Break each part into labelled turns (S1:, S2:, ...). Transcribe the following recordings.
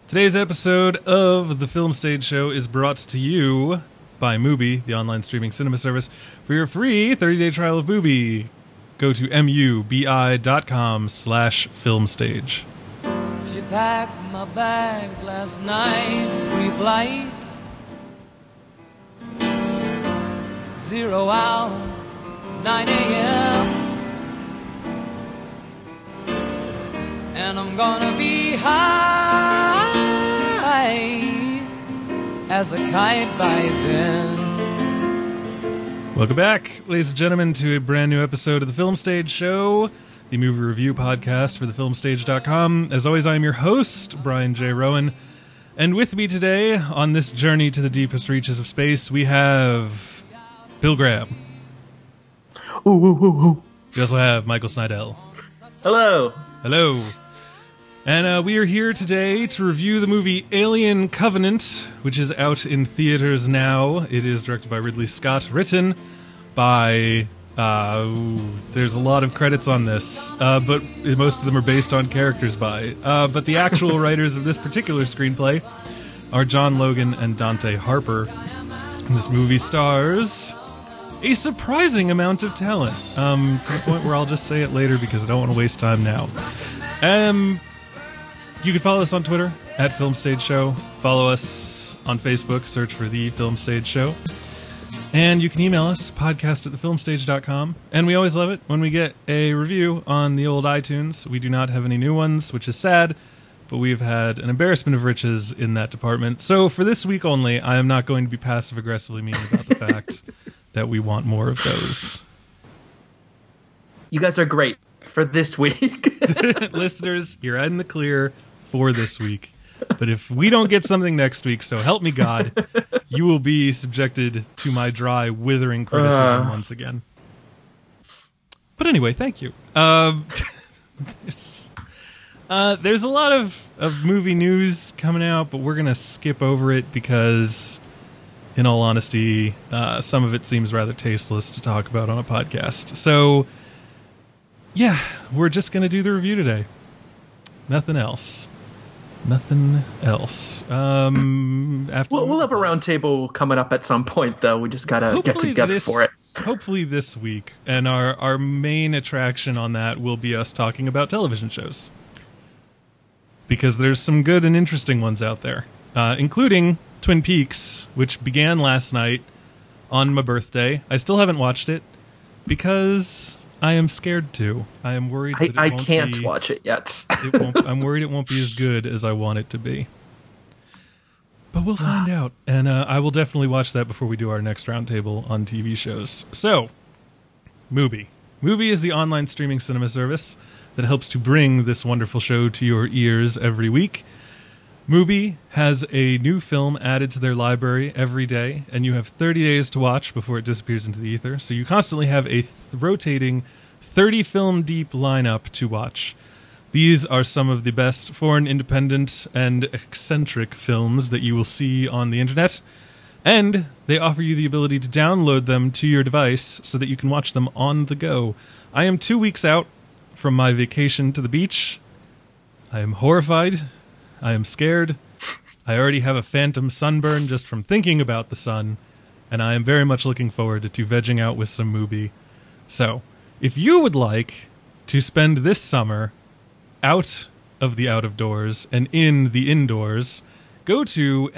S1: Today's episode of the Film Stage Show is brought to you by Mubi, the online streaming cinema service. For your free 30-day trial of Mubi, go to mubi.com/filmstage.
S2: She packed my bags last night, pre-flight. 0 hour, 9 a.m. And I'm gonna be high as a kite by then.
S1: Welcome back, ladies and gentlemen, to a brand new episode of the Film Stage Show, the movie review podcast for thefilmstage.com. As always, I am your host, Brian J. Rowan. And with me today, on this journey to the deepest reaches of space, we have Bill Graham.
S3: Ooh, ooh, ooh, ooh.
S1: We also have Michael Snydell.
S3: Hello.
S1: Hello. And we are here today to review the movie Alien Covenant, which is out in theaters now. It is directed by Ridley Scott, written by... there's a lot of credits on this, but most of them are based on characters by. But the actual writers of this particular screenplay are John Logan and Dante Harper. And this movie stars a surprising amount of talent, to the point where I'll just say it later because I don't want to waste time now. You can follow us on Twitter, at Film Stage Show. Follow us on Facebook, search for The Film Stage Show. And you can email us, podcast@thefilmstage.com. And we always love it when we get a review on the old iTunes. We do not have any new ones, which is sad, but we've had an embarrassment of riches in that department. So for this week only, I am not going to be passive-aggressively mean about the fact that we want more of those.
S3: You guys are great for this week.
S1: Listeners, you're in the clear for this week. But if we don't get something next week, so help me God, you will be subjected to my dry, withering criticism once again. But anyway, thank you. There's a lot of movie news coming out, but we're going to skip over it because, in all honesty, some of it seems rather tasteless to talk about on a podcast. So, yeah, we're just going to do the review today. Nothing else. Nothing else.
S3: We'll have a round table coming up at some point, though. We just gotta get together for it.
S1: Hopefully this week. And our main attraction on that will be us talking about television shows. Because there's some good and interesting ones out there. Including Twin Peaks, which began last night on my birthday. I still haven't watched it because I am scared to. I am worried that
S3: I can't watch it yet.
S1: I'm worried it won't be as good as I want it to be. But we'll find out. And I will definitely watch that before we do our next roundtable on TV shows. So, Mubi. Mubi is the online streaming cinema service that helps to bring this wonderful show to your ears every week. Mubi has a new film added to their library every day, and you have 30 days to watch before it disappears into the ether. So you constantly have a rotating 30-film-deep lineup to watch. These are some of the best foreign, independent, and eccentric films that you will see on the internet, and they offer you the ability to download them to your device so that you can watch them on the go. I am 2 weeks out from my vacation to the beach. I am horrified. I am scared. I already have a phantom sunburn just from thinking about the sun, and I am very much looking forward to vegging out with some Mubi. So, if you would like to spend this summer out of the out-of-doors and in the indoors, go to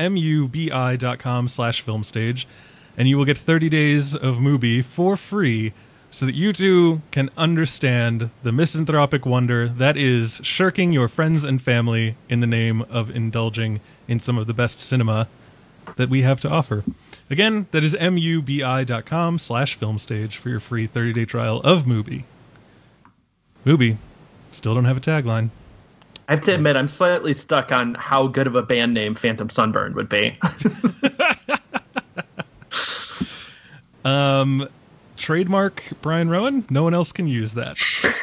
S1: mubi.com/filmstage, and you will get 30 days of Mubi for free so that you too can understand the misanthropic wonder that is shirking your friends and family in the name of indulging in some of the best cinema that we have to offer. Again, that is mubi.com/filmstage for your free 30-day trial of Mubi. Mubi, still don't have a tagline.
S3: I have to admit, I'm slightly stuck on how good of a band name Phantom Sunburn would be.
S1: Trademark Brian Rowan. No one else can use that.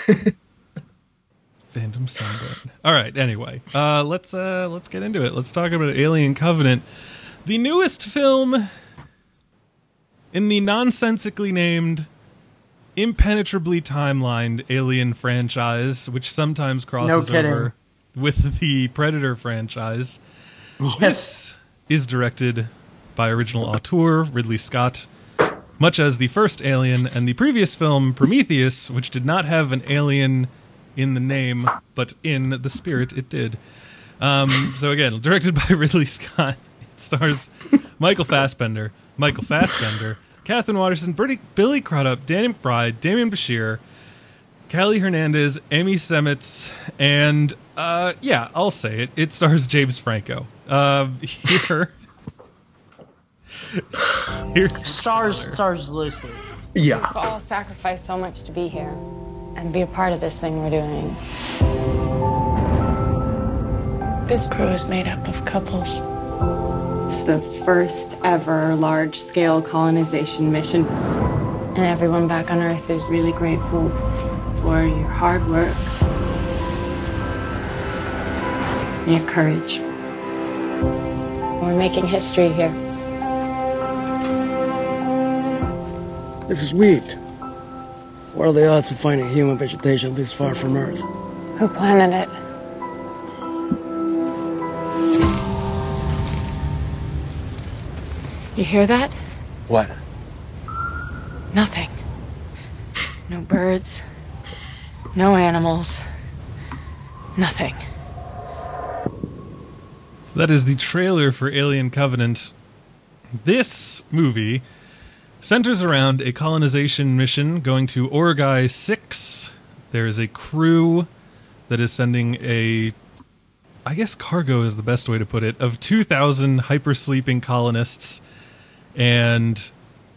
S1: Phantom Sunburn. All right. Anyway, let's get into it. Let's talk about Alien Covenant, the newest film in the nonsensically named, impenetrably timelined Alien franchise, which sometimes crosses over with the Predator franchise.
S3: Yes.
S1: This is directed by original auteur Ridley Scott, much as the first Alien and the previous film Prometheus, which did not have an alien in the name, but in the spirit it did. So again, directed by Ridley Scott. It stars Michael Fassbender, Catherine Waterston, Billy Crudup, Danny McBride, Damian Bashir, Callie Hernandez, Amy Semitz, and I'll say it. It stars James Franco. Here's
S4: stars loosely.
S3: Yeah.
S5: We've all sacrificed so much to be here and be a part of this thing we're doing. This crew is made up of couples. It's the first ever large-scale colonization mission. And everyone back on Earth is really grateful for your hard work, and your courage. We're making history here.
S6: This is wheat. What are the odds of finding human vegetation this far from Earth?
S5: Who planted it? You hear that?
S6: What?
S5: Nothing. No birds. No animals. Nothing.
S1: So that is the trailer for Alien Covenant. This movie centers around a colonization mission going to Origai 6. There is a crew that is sending I guess cargo is the best way to put it, of 2,000 hypersleeping colonists. And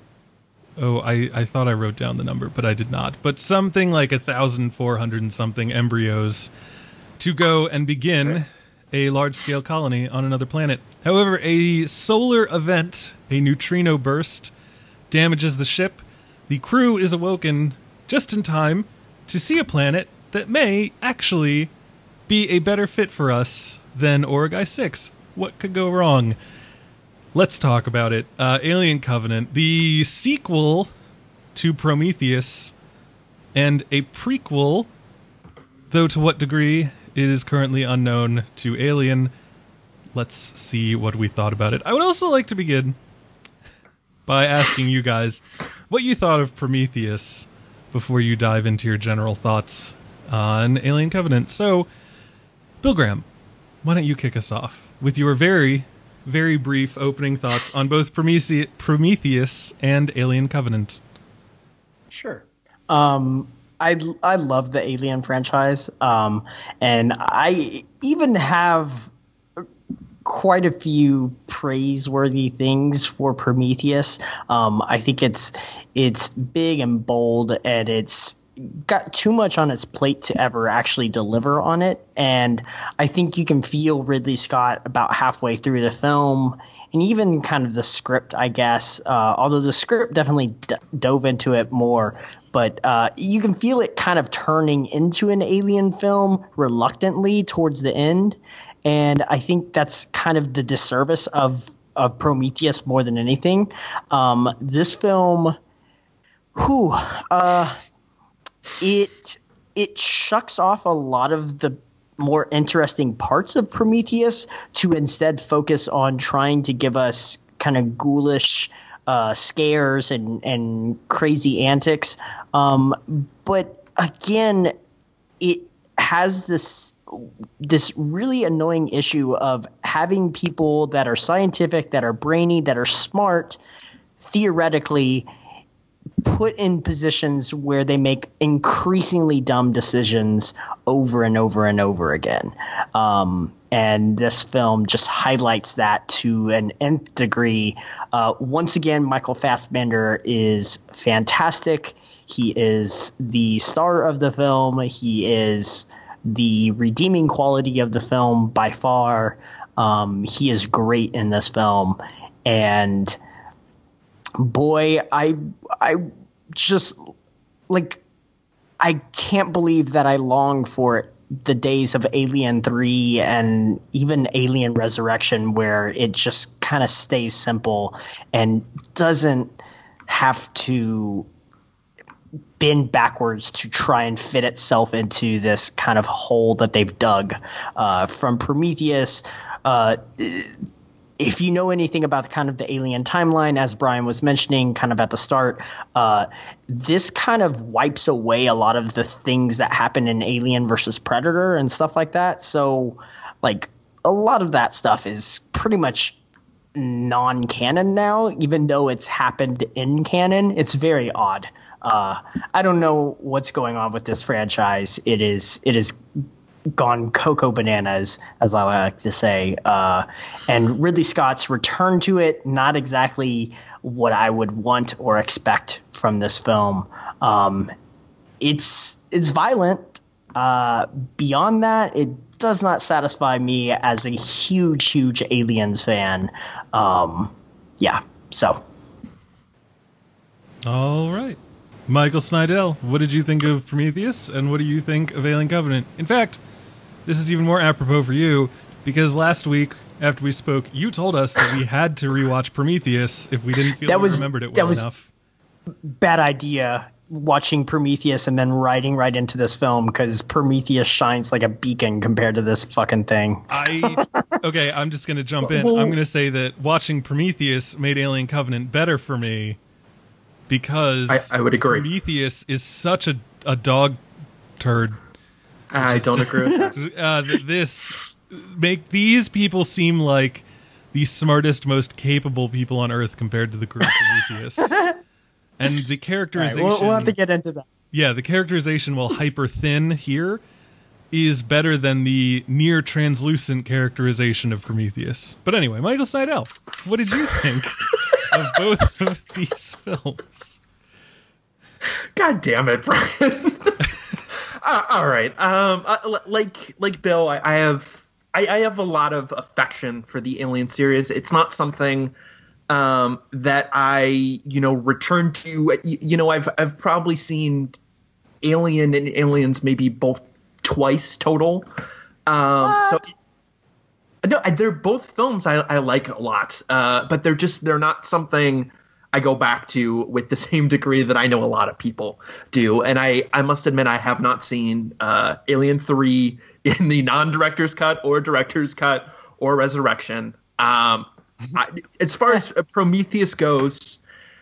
S1: I thought I wrote down the number, but I did not. But something like 1,400 and something embryos to go and begin a large-scale colony on another planet. However, a solar event, a neutrino burst, damages the ship. The crew is awoken just in time to see a planet that may actually be a better fit for us than Origai 6. What could go wrong? Let's talk about it. Alien Covenant, the sequel to Prometheus, and a prequel, though to what degree it is currently unknown, to Alien. Let's see what we thought about it. I would also like to begin by asking you guys what you thought of Prometheus before you dive into your general thoughts on Alien Covenant. So, Bill Graham, why don't you kick us off with your very, very brief opening thoughts on both Prometheus and Alien Covenant?
S4: Sure. I love the Alien franchise, and I even have quite a few praiseworthy things for Prometheus. I think it's big and bold, and it's got too much on its plate to ever actually deliver on it. And I think you can feel Ridley Scott about halfway through the film, and even kind of the script, I guess, although the script definitely dove into it more. But you can feel it kind of turning into an Alien film reluctantly towards the end. And I think that's kind of the disservice of Prometheus more than anything. This film, it shucks off a lot of the more interesting parts of Prometheus to instead focus on trying to give us kind of ghoulish scares and crazy antics. But again, it has this really annoying issue of having people that are scientific, that are brainy, that are smart, theoretically put in positions where they make increasingly dumb decisions over and over and over again. And this film just highlights that to an nth degree. Once again, Michael Fassbender is fantastic. He is the star of the film. He is the redeeming quality of the film by far. He is great in this film. And boy, I just, like, I can't believe that I long for the days of Alien 3 and even Alien Resurrection, where it just kind of stays simple and doesn't have to bend backwards to try and fit itself into this kind of hole that they've dug from Prometheus. If you know anything about kind of the Alien timeline, as Brian was mentioning kind of at the start, this kind of wipes away a lot of the things that happen in Alien versus Predator and stuff like that. So, like, a lot of that stuff is pretty much non-canon now, even though it's happened in canon. It's very odd. I don't know what's going on with this franchise. It is gone cocoa bananas, as I like to say. And Ridley Scott's return to it, not exactly what I would want or expect from this film. It's violent. Beyond that, it does not satisfy me as a huge Aliens fan. So.
S1: All right. Michael Snydell, what did you think of Prometheus, and what do you think of Alien Covenant? In fact, this is even more apropos for you, because last week, after we spoke, you told us that we had to rewatch Prometheus if we didn't feel we remembered it well enough.
S4: Bad idea, watching Prometheus and then riding right into this film, because Prometheus shines like a beacon compared to this fucking thing.
S1: Okay, I'm just going to jump in. I'm going to say that watching Prometheus made Alien Covenant better for me, because
S3: I would agree.
S1: Prometheus is such a dog turd.
S3: I don't agree with that.
S1: Make these people seem like the smartest, most capable people on Earth compared to the crew of Prometheus. And the characterization...
S4: Right, we'll have to get into that.
S1: Yeah, the characterization, while hyper thin here, is better than the near translucent characterization of Prometheus. But anyway, Michael Snydell, what did you think of both of these films?
S3: God damn it, Brian. All right. Like Bill, I have a lot of affection for the Alien series. It's not something that I return to. I've probably seen Alien and Aliens maybe both twice total. So no, they're both films I like a lot, but they're not something I go back to with the same degree that I know a lot of people do. And I must admit, I have not seen Alien 3 in the non-director's cut or director's cut or Resurrection. As far as Prometheus goes,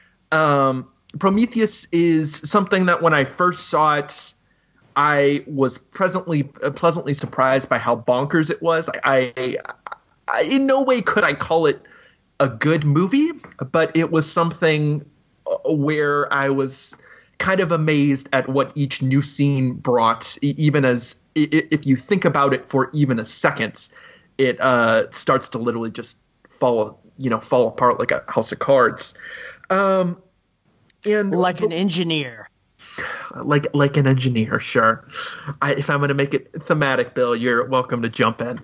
S3: Prometheus is something that when I first saw it, I was pleasantly surprised by how bonkers it was. I in no way could I call it a good movie, but it was something where I was kind of amazed at what each new scene brought, even as if you think about it for even a second, it starts to literally just fall apart like a house of cards. And
S4: like an engineer.
S3: Like an engineer, sure. If I'm going to make it thematic, Bill, you're welcome to jump in.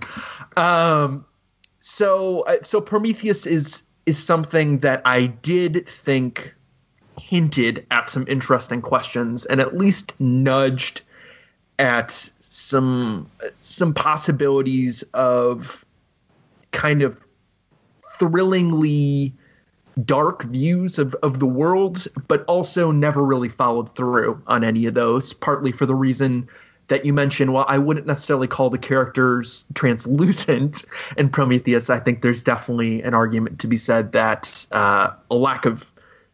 S3: So Prometheus is something that I did think hinted at some interesting questions and at least nudged at some possibilities of kind of thrillingly dark views of the world, but also never really followed through on any of those, partly for the reason that you mentioned. Well, I wouldn't necessarily call the characters translucent in Prometheus. I think there's definitely an argument to be said that a lack of,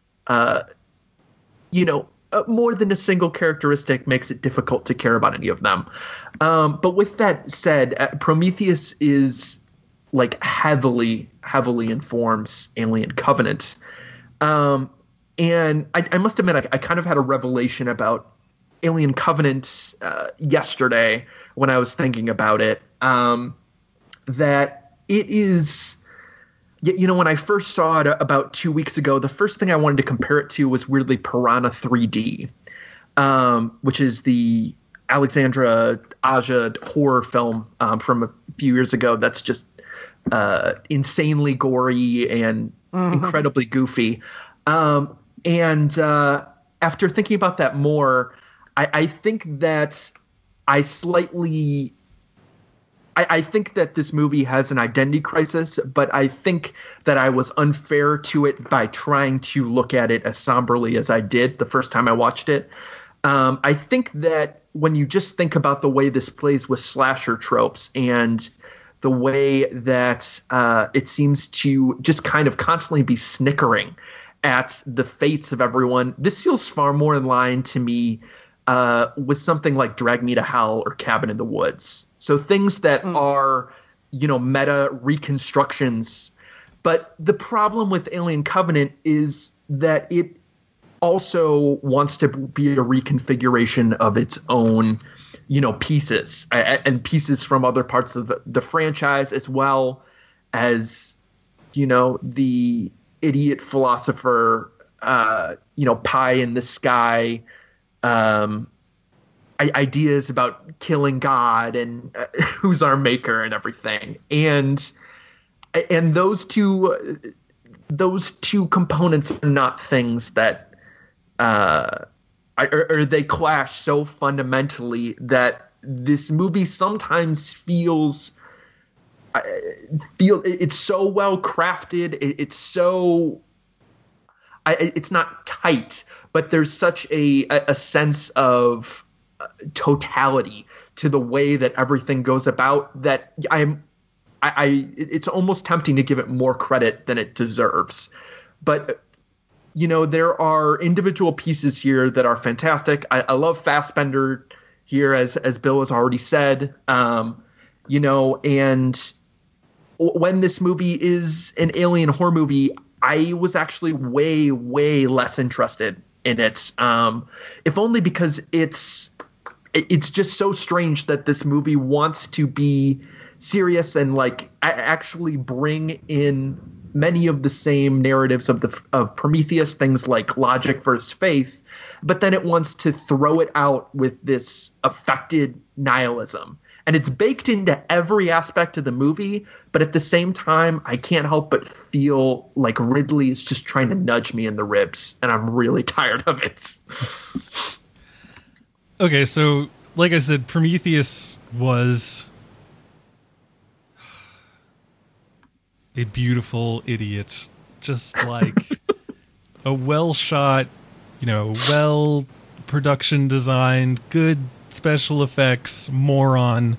S3: more than a single characteristic makes it difficult to care about any of them. But with that said, Prometheus is like heavily informs Alien Covenant. And I must admit, I kind of had a revelation about Alien Covenant yesterday when I was thinking about it, that it is, when I first saw it about 2 weeks ago, the first thing I wanted to compare it to was weirdly Piranha 3D, which is the Alexandra Aja horror film from a few years ago that's just insanely gory and incredibly goofy. And after thinking about that more, I think that I slightly I think that this movie has an identity crisis, but I think that I was unfair to it by trying to look at it as somberly as I did the first time I watched it. I think that when you just think about the way this plays with slasher tropes and the way that it seems to just kind of constantly be snickering at the fates of everyone, this feels far more in line to me with something like Drag Me to Hell or Cabin in the Woods. So things that are, meta reconstructions. But the problem with Alien Covenant is that it also wants to be a reconfiguration of its own, pieces and pieces from other parts of the franchise, as well as, the idiot philosopher, pie in the sky, ideas about killing God and who's our maker and everything. And those two components are not things that or they clash so fundamentally that this movie sometimes feels it's so well crafted. It's so it's not tight, but there's such a sense of totality to the way that everything goes about that it's almost tempting to give it more credit than it deserves. But there are individual pieces here that are fantastic. I love Fassbender here, as Bill has already said. And when this movie is an alien horror movie, I was actually way, way less interested in it. If only because it's just so strange that this movie wants to be serious and actually bring in many of the same narratives of Prometheus, things like logic versus faith, but then it wants to throw it out with this affected nihilism. And it's baked into every aspect of the movie, but at the same time, I can't help but feel like Ridley is just trying to nudge me in the ribs, and I'm really tired of it.
S1: Okay, so like I said, Prometheus was a beautiful idiot, just like a well-shot, well production designed, good special effects moron,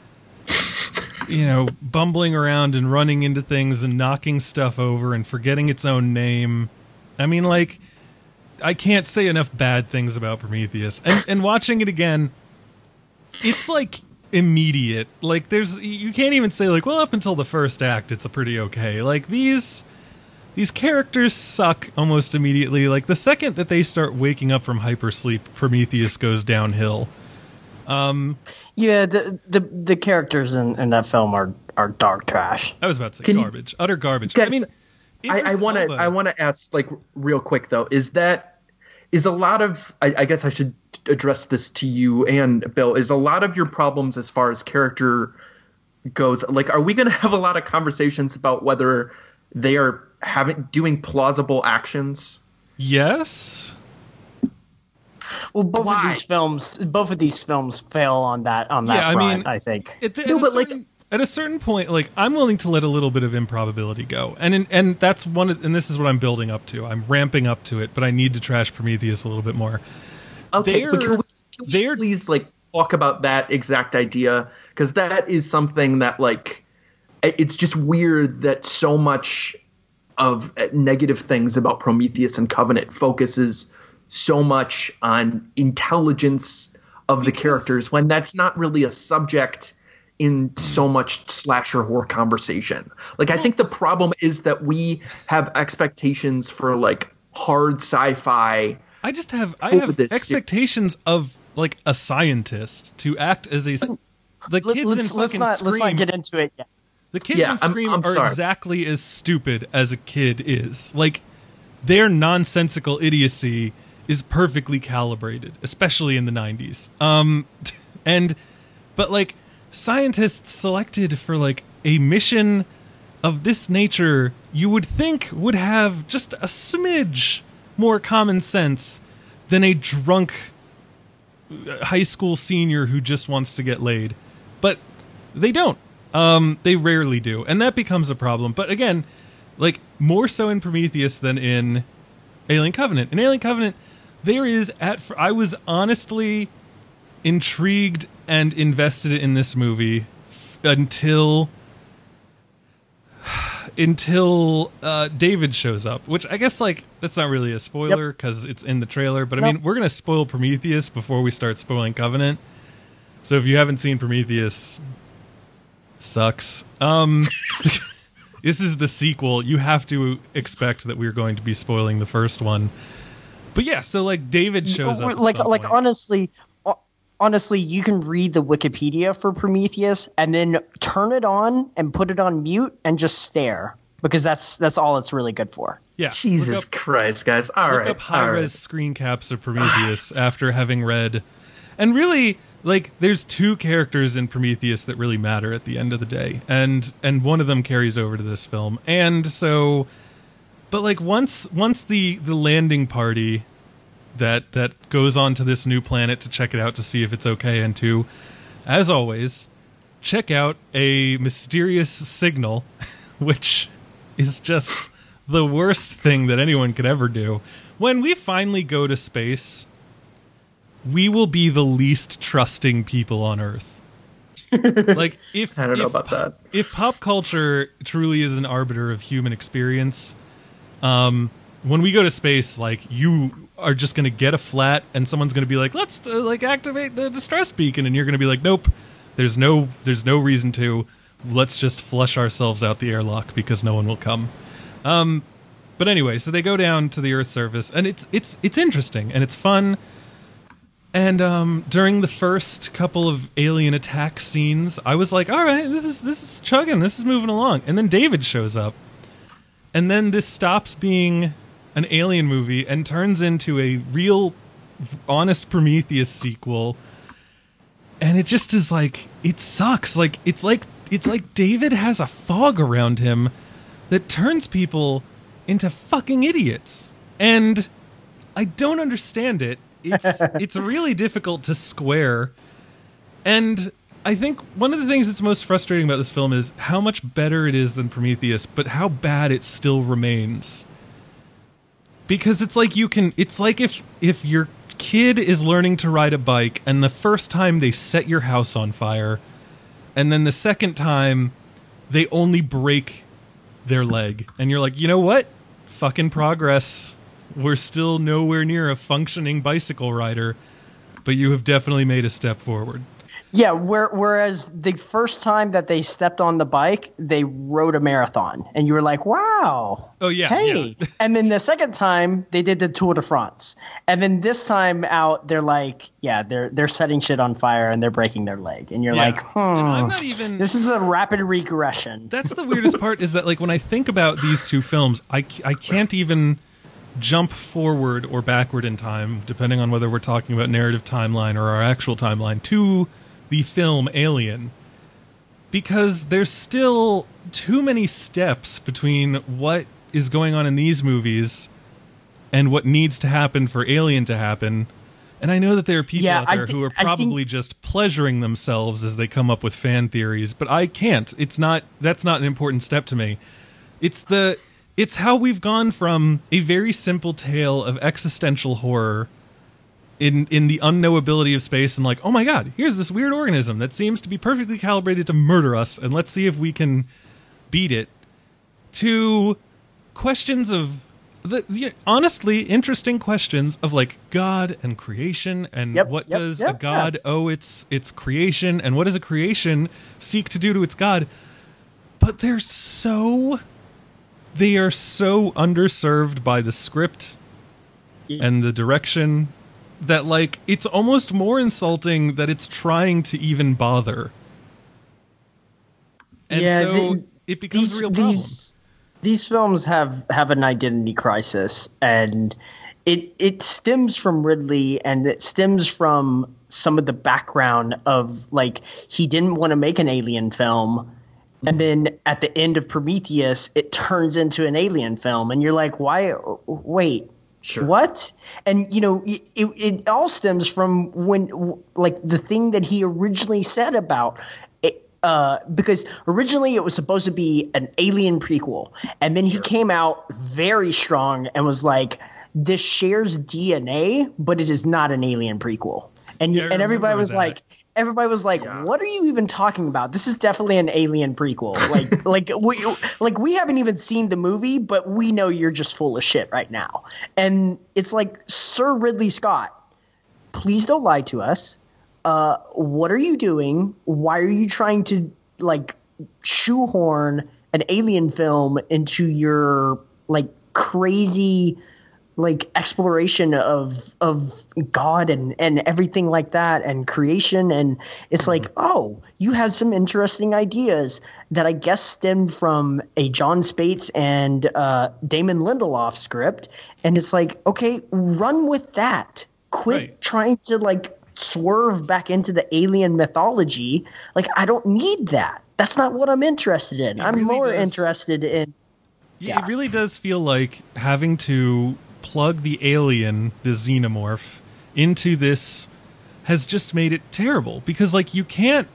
S1: bumbling around and running into things and knocking stuff over and forgetting its own name. I mean, I can't say enough bad things about Prometheus. And watching it again, it's immediate. You can't even say up until the first act it's a pretty okay. These characters suck almost immediately. The second that they start waking up from hypersleep, Prometheus goes downhill.
S4: Yeah, the characters in that film are dark trash.
S1: I was about to say garbage. Utter garbage.
S3: Guess,
S1: I mean,
S3: I want to ask real quick though, is a lot of, I guess I should address this to you and Bill, is a lot of your problems as far as character goes, are we going to have a lot of conversations about whether they are doing plausible actions?
S1: Yes.
S4: Well, both of these films fail on that front, I think.
S1: At a certain point, I'm willing to let a little bit of improbability go, and that's and this is what I'm building up to. I'm ramping up to it, but I need to trash Prometheus a little bit more.
S3: Okay, but can we please talk about that exact idea, because that is something that it's just weird that so much of negative things about Prometheus and Covenant focuses so much on intelligence of the characters when that's not really a subject in so much slasher horror conversation. I think the problem is that we have expectations for hard sci-fi. I
S1: have expectations of a scientist to act as a the kids in fucking Scream.
S4: Let's not get into it yet.
S1: The kids in Scream are exactly as stupid as a kid is. Their nonsensical idiocy is perfectly calibrated, especially in the 90s. But scientists selected for a mission of this nature, you would think would have just a smidge more common sense than a drunk high school senior who just wants to get laid. But They don't. They rarely do, and that becomes a problem. But again, like more so in Prometheus than in Alien Covenant. In Alien Covenant, I was honestly intrigued and invested in this movie until David shows up, which I guess like that's not really a spoiler because it's in the trailer. But I mean, we're gonna spoil Prometheus before we start spoiling Covenant. So if you haven't seen Prometheus, sucks. This is the sequel. You have to expect that we're going to be spoiling the first one. But yeah, so like David shows up.
S4: Like honestly, you can read the Wikipedia for Prometheus and then turn it on and put it on mute and just stare, because that's all it's really good for.
S1: Yeah.
S3: Jesus Christ, guys. Look
S1: up high-res screen caps of Prometheus after having read. And really, like, there's two characters in Prometheus that really matter at the end of the day. And one of them carries over to this film. And so, but like once the landing party that goes on to this new planet to check it out to see if it's okay, and to, as always, check out a mysterious signal, which is just the worst thing that anyone could ever do. When we finally go to space, we will be the least trusting people on Earth. Like,
S3: I don't know about that.
S1: If pop culture truly is an arbiter of human experience, when we go to space, like, you are just going to get a flat and someone's going to be like, let's like activate the distress beacon, and you're going to be like, nope, there's no reason to. Let's just flush ourselves out the airlock because no one will come. But anyway, so they go down to the Earth's surface, and it's interesting and it's fun. And during the first couple of alien attack scenes, I was like, all right, this is chugging, this is moving along. And then David shows up, and then this stops being an alien movie and turns into a real, honest Prometheus sequel. And it just is like, it sucks. Like it's like David has a fog around him that turns people into fucking idiots. And I don't understand it. It's really difficult to square. And I think one of the things that's most frustrating about this film is how much better it is than Prometheus, but how bad it still remains. Because it's like if your kid is learning to ride a bike and the first time they set your house on fire, and then the second time they only break their leg, and you're like, you know what? Fucking progress. We're still nowhere near a functioning bicycle rider, but you have definitely made a step forward.
S4: Yeah, whereas the first time that they stepped on the bike, they rode a marathon, and you were like, wow.
S1: Oh, yeah.
S4: Hey. Yeah. And then the second time, they did the Tour de France. And then this time out, they're like, yeah, they're setting shit on fire, and they're breaking their leg. And you're like,
S1: I'm not even...
S4: This is a rapid regression.
S1: That's the weirdest part, is that like when I think about these two films, I can't even jump forward or backward in time, depending on whether we're talking about narrative timeline or our actual timeline, to the film Alien, because there's still too many steps between what is going on in these movies and what needs to happen for Alien to happen. And I know that there are people out there who are probably just pleasuring themselves as they come up with fan theories, but I can't. That's not an important step to me. It's how we've gone from a very simple tale of existential horror in the unknowability of space, and like, oh my god, here's this weird organism that seems to be perfectly calibrated to murder us, and let's see if we can beat it, to questions of honestly interesting questions of like God and creation, and what does a god owe its creation, and what does a creation seek to do to its god. But they are so underserved by the script and the direction that, like, it's almost more insulting that it's trying to even bother. And it becomes a real problem.
S4: These films have an identity crisis, and it stems from Ridley, and it stems from some of the background of, like, he didn't want to make an Alien film, and then at the end of Prometheus, it turns into an Alien film, and you're like, why? Wait.
S3: Sure.
S4: What? And, you know, it all stems from when, like, the thing that he originally said about because originally it was supposed to be an Alien prequel, and then he came out very strong and was like, this shares DNA, but it is not an Alien prequel. And everybody was like, what are you even talking about? This is definitely an Alien prequel. We haven't even seen the movie, but we know you're just full of shit right now. And it's like, Sir Ridley Scott, please don't lie to us. What are you doing? Why are you trying to like shoehorn an Alien film into your like crazy like exploration of God and everything like that and creation? And it's like, oh, you have some interesting ideas that I guess stemmed from a John Spates and Damon Lindelof script. And it's like, okay, run with that. Quit trying to like swerve back into the alien mythology. Like, I don't need that. That's not what I'm interested in. I'm more interested in.
S1: Yeah, it really does feel like having to plug the alien, the xenomorph, into this has just made it terrible, because like you can't.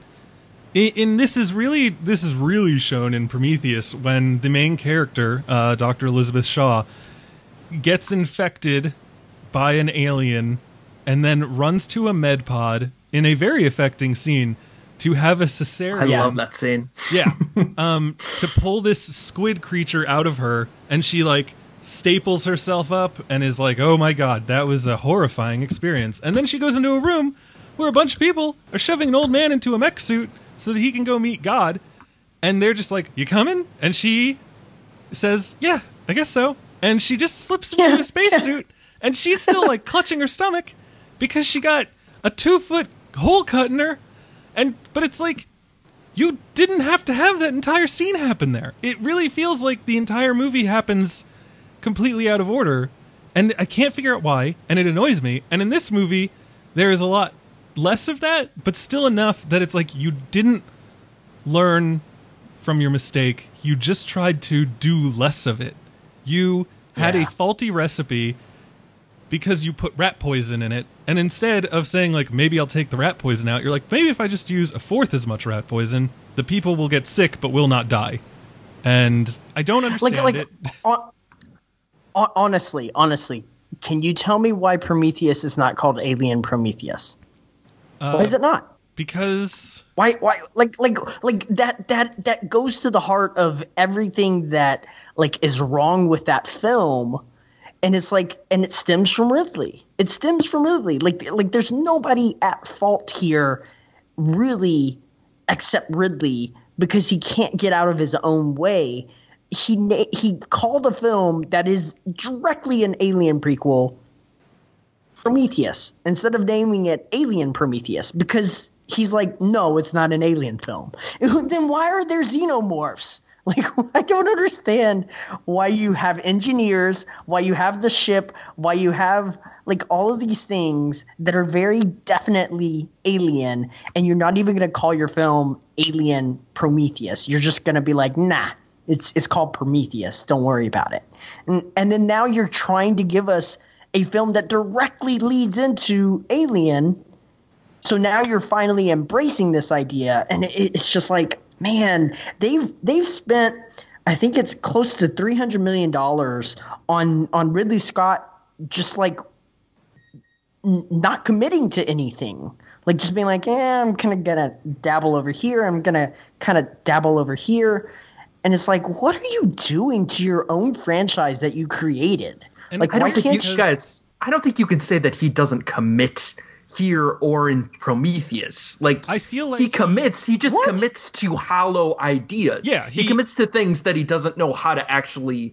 S1: This is really shown in Prometheus when the main character, Dr. Elizabeth Shaw, gets infected by an alien and then runs to a med pod in a very affecting scene to have a cesarean.
S3: I love that scene.
S1: Yeah. To pull this squid creature out of her, and she like staples herself up and is like, oh my god, that was a horrifying experience. And then she goes into a room where a bunch of people are shoving an old man into a mech suit so that he can go meet God. And they're just like, you coming? And she says, yeah, I guess so. And she just slips into a spacesuit, and she's still like clutching her stomach because she got a 2-foot hole cut in her. But it's like, you didn't have to have that entire scene happen there. It really feels like the entire movie happens completely out of order, and I can't figure out why, and it annoys me. And in this movie, there is a lot less of that, but still enough that it's like you didn't learn from your mistake. You just tried to do less of it. You had a faulty recipe because you put rat poison in it, and instead of saying, like, maybe I'll take the rat poison out, you're like, maybe if I just use a fourth as much rat poison, the people will get sick but will not die. And I don't understand it.
S4: Honestly, can you tell me why Prometheus is not called Alien Prometheus? Why is it not?
S1: Because
S4: why like that goes to the heart of everything that like is wrong with that film. And it's like, and it stems from Ridley. Like there's nobody at fault here really except Ridley, because he can't get out of his own way. He called a film that is directly an Alien prequel Prometheus instead of naming it Alien Prometheus, because he's like, no, it's not an alien film. Then why are there xenomorphs? Like, I don't understand why you have engineers, why you have the ship, why you have like all of these things that are very definitely alien, and you're not even going to call your film Alien Prometheus. You're just going to be like, nah, it's called Prometheus. Don't worry about it. And then now you're trying to give us a film that directly leads into Alien. So now you're finally embracing this idea, and it's just like, man, they've spent, I think it's close to $300 million on Ridley Scott just like not committing to anything. Like just being like, I'm kind of gonna dabble over here. I'm gonna kind of dabble over here. And it's like, what are you doing to your own franchise that you created?
S1: And
S4: like,
S3: I don't think you can say that he doesn't commit here or in Prometheus. Like, I feel like he commits. He just commits to hollow ideas.
S1: Yeah,
S3: he commits to things that he doesn't know how to actually,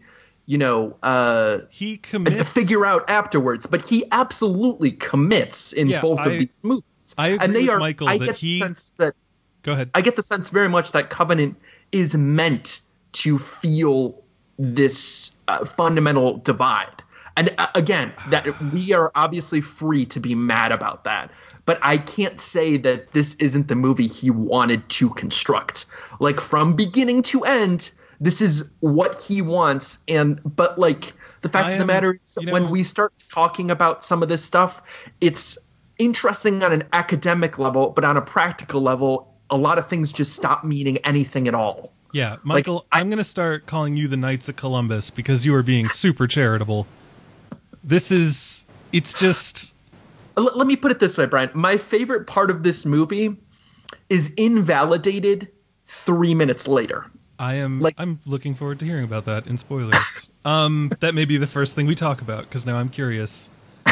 S1: he commits,
S3: figure out afterwards. But he absolutely commits in both of these movies.
S1: I agree with Michael Go ahead.
S3: I get the sense very much that Covenant is meant to feel this fundamental divide. And again, that we are obviously free to be mad about that. But I can't say that this isn't the movie he wanted to construct. Like, from beginning to end, this is what he wants. But like, the fact of the matter is, when we start talking about some of this stuff, it's interesting on an academic level, but on a practical level, a lot of things just stop meaning anything at all.
S1: Yeah, Michael, I'm going to start calling you the Knights of Columbus because you are being super charitable. It's just...
S3: Let me put it this way, Brian. My favorite part of this movie is invalidated 3 minutes later.
S1: I'm looking forward to hearing about that in spoilers. That may be the first thing we talk about because now I'm curious.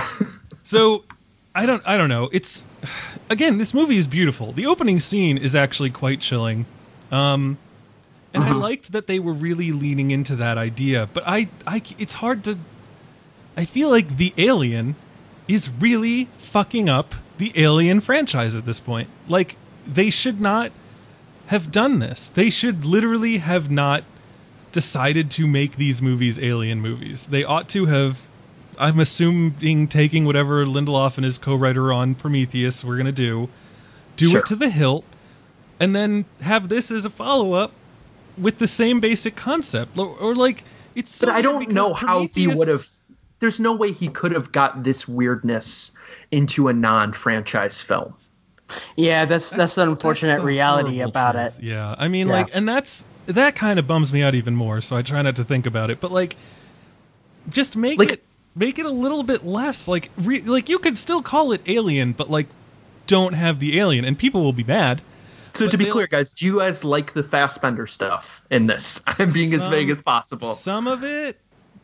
S1: So I don't know. It's, again, this movie is beautiful. The opening scene is actually quite chilling. And I liked that they were really leaning into that idea, but it's hard to, I feel like the Alien is really fucking up the Alien franchise at this point. Like, they should not have done this. They should literally have not decided to make these movies Alien movies. They ought to have, I'm assuming, taking whatever Lindelof and his co-writer on Prometheus were going to do
S3: Sure.
S1: it to the hilt, and then have this as a follow-up with the same basic concept. Or like, it's so
S3: But I
S1: weird
S3: don't
S1: because
S3: know how he
S1: Prometheus-
S3: would have. There's no way he could have got this weirdness into a non-franchise film.
S4: Yeah, that's the unfortunate
S1: the
S4: reality
S1: horrible
S4: about
S1: truth.
S4: it.
S1: Yeah, I mean,
S4: Yeah.
S1: like, and that kind of bums me out even more. So I try not to think about it. But like, just make it a little bit less like like you could still call it Alien, but like, don't have the alien, and people will be mad.
S3: So
S1: But
S3: to be
S1: they'll-
S3: clear, guys, do you guys like the Fassbender stuff in this? I'm being as vague as possible.
S1: Some of it.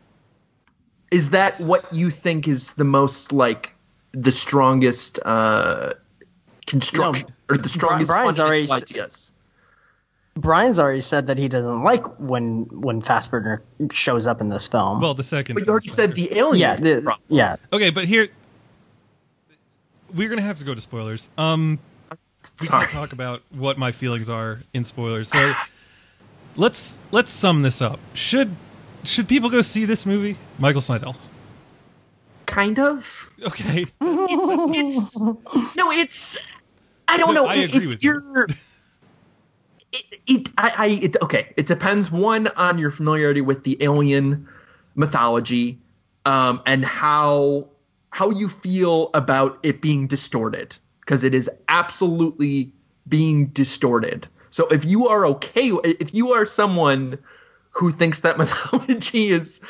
S3: Is that what you think is the most, like, the strongest construction, or the strongest
S4: Brian's already
S3: fundamental ideas?
S4: Brian's already said that he doesn't like when Fassbender shows up in this film.
S1: Well, the second.
S3: But you already said the alien.
S4: yeah,
S3: is the problem.
S4: yeah.
S1: Okay, but here we're gonna have to go to spoilers. We
S3: Sorry.
S1: can't talk about what my feelings are in spoilers. So let's sum this up. Should people go see this movie? Michael Snydell.
S3: Kind of.
S1: Okay.
S3: It's. I don't
S1: No,
S3: know.
S1: I agree with you.
S3: you're. Okay. It depends, one, on your familiarity with the alien mythology, and how you feel about it being distorted, because it is absolutely being distorted. So if you are someone who thinks that mythology is,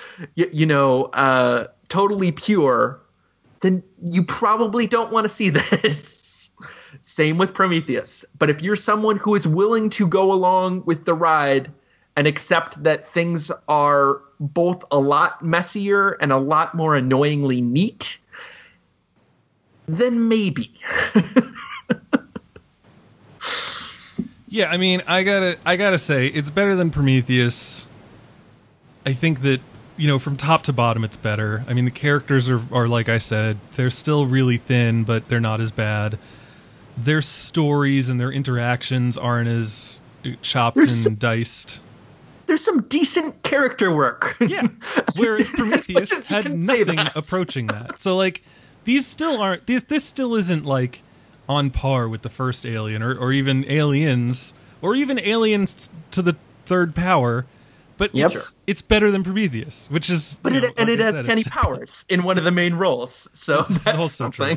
S3: totally pure, then you probably don't want to see this. Same with Prometheus. But if you're someone who is willing to go along with the ride and accept that things are both a lot messier and a lot more annoyingly neat, then maybe.
S1: Yeah, I mean, I gotta say, it's better than Prometheus. I think that, from top to bottom, it's better. I mean, the characters are like I said, they're still really thin, but they're not as bad. Their stories and their interactions aren't as chopped and diced.
S3: There's some decent character work.
S1: Yeah, whereas
S3: As much
S1: Prometheus
S3: as you
S1: had
S3: can say
S1: nothing
S3: that.
S1: approaching that. So, like, these still aren't. This still isn't like on par with the first Alien, or even Aliens, or even Aliens to the Third Power. But
S4: Yep.
S1: it's better than Prometheus, which is.
S3: But
S1: you know,
S3: it
S1: like I
S3: has
S1: said,
S3: Kenny
S1: it's-
S3: Powers in one of the main roles. So
S1: This is
S3: that's
S1: also
S3: something.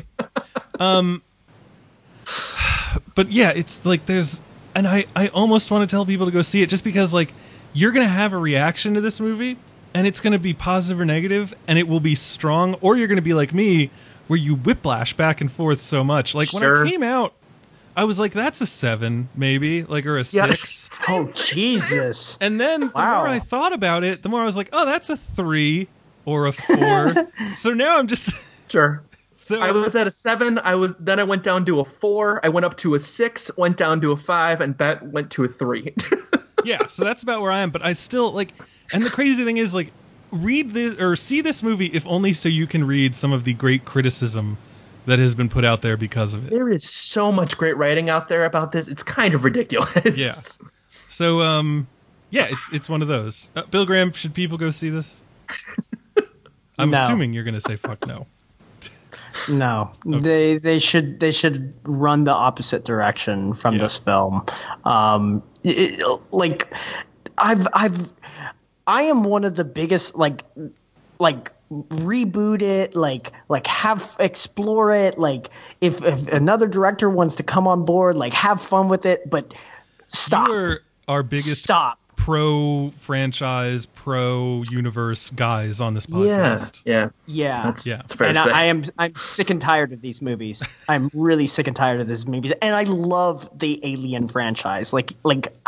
S1: But yeah, it's like and I almost want to tell people to go see it just because, like, you're going to have a reaction to this movie and it's going to be positive or negative and it will be strong, or you're going to be like me where you whiplash back and forth so much. Like, when
S3: Sure.
S1: I came out, I was like, that's a 7 maybe, like, or a
S3: Yeah.
S1: 6.
S4: Oh, Jesus.
S1: And then the
S4: Wow.
S1: more I thought about it, the more I was like, oh, that's a 3 or a 4. So now I'm just
S3: Sure.
S1: so
S3: I was at a 7. Then I went down to a 4. I went up to a 6. Went down to a 5, and Bet went to a 3.
S1: yeah, so that's about where I am. But I still like, and the crazy thing is, like, read this or see this movie if only so you can read some of the great criticism that has been put out there because of it.
S3: There is so much great writing out there about this. It's kind of ridiculous.
S1: Yeah. So, yeah, it's one of those. Bill Graham, should people go see this? I'm
S4: No.
S1: assuming you're going to say fuck no.
S4: No, they should run the opposite direction from
S1: Yeah.
S4: this film. I am one of the biggest like reboot it, have explore it, like if another director wants to come on board, like have fun with it, but stop.
S1: You are our biggest pro franchise, pro universe guys on this podcast.
S3: Yeah. That's fair
S4: and
S3: to say.
S4: I'm sick and tired of these movies. I'm really sick and tired of these movies, and I love the Alien franchise. I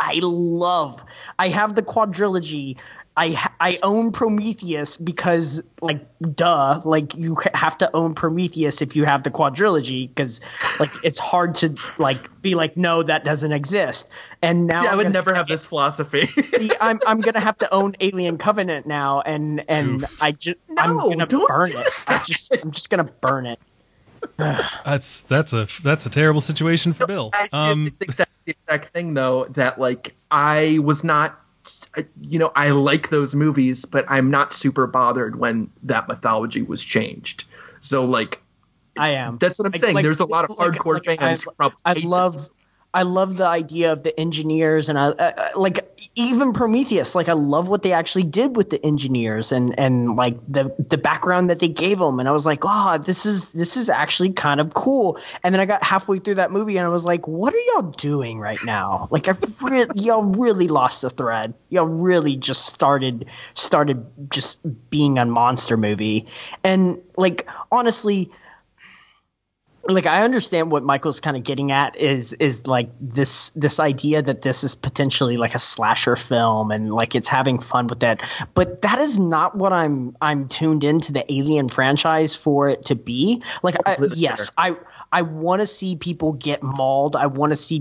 S4: have the quadrilogy. I own Prometheus because, duh, you have to own Prometheus if you have the quadrilogy, because, it's hard to, be like, no, that doesn't exist. And now
S3: I would never have this philosophy.
S4: See, I'm gonna have to own Alien Covenant now, and I'm gonna burn it. I'm just gonna burn it.
S1: That's a terrible situation for Bill.
S3: I seriously think that's the exact thing, though, that I was not. I like those movies, but I'm not super bothered when that mythology was changed. So,
S4: I am.
S3: That's what I'm saying. There's a lot of hardcore fans who probably hate this.
S4: I love the idea of the engineers, and I even Prometheus. I love what they actually did with the engineers and the background that they gave them. And I was like, oh, this is actually kind of cool. And then I got halfway through that movie, and I was like, what are y'all doing right now? Y'all really lost the thread. Y'all really just started just being a monster movie. And honestly. I understand what Michael's kind of getting at is this idea that this is potentially a slasher film and it's having fun with that, but that is not what I'm tuned into the Alien franchise for it to be. Yes, I want to see people get mauled. I want to see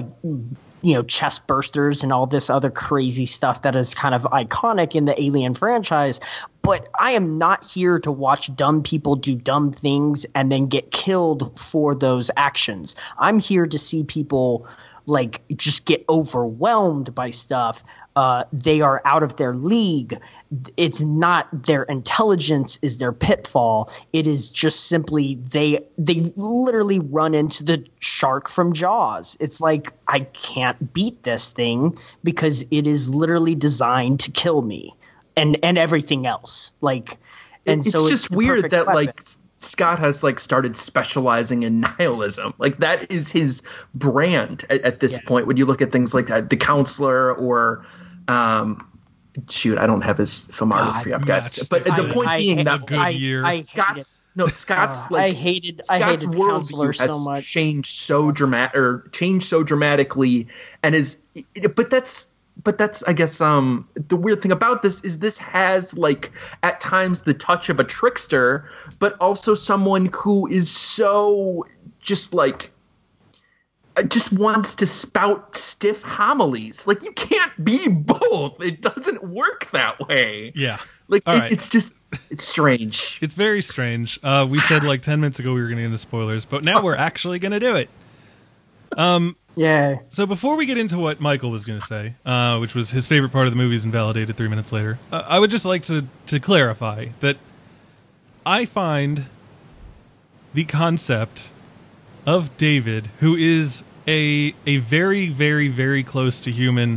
S4: chest bursters and all this other crazy stuff that is kind of iconic in the Alien franchise. But I am not here to watch dumb people do dumb things and then get killed for those actions. I'm here to see people just get overwhelmed by stuff. They are out of their league. It's not their intelligence is their pitfall. It is just simply they literally run into the shark from Jaws. It's I can't beat this thing because it is literally designed to kill me and everything else.
S3: It's
S4: so
S3: just weird that Scott has started specializing in nihilism. That is his brand at this point. When you look at things like The Counselor or shoot, I don't have his filmography up, guys. But the point being that Scott's
S4: I hated Counselor so much.
S3: Changed so dramatically, and is but that's I guess the weird thing about this has at times the touch of a trickster, but also someone who is so just just wants to spout stiff homilies. You can't be both. It doesn't work that way.
S1: Yeah.
S3: It's strange.
S1: It's very strange. We said 10 minutes ago we were going to get into spoilers, but now we're actually going to do it.
S4: Yeah.
S1: So before we get into what Michael was going to say, which was his favorite part of the movie is invalidated 3 minutes later, I would just like to clarify that I find the concept of David, who is a very, very, very close to human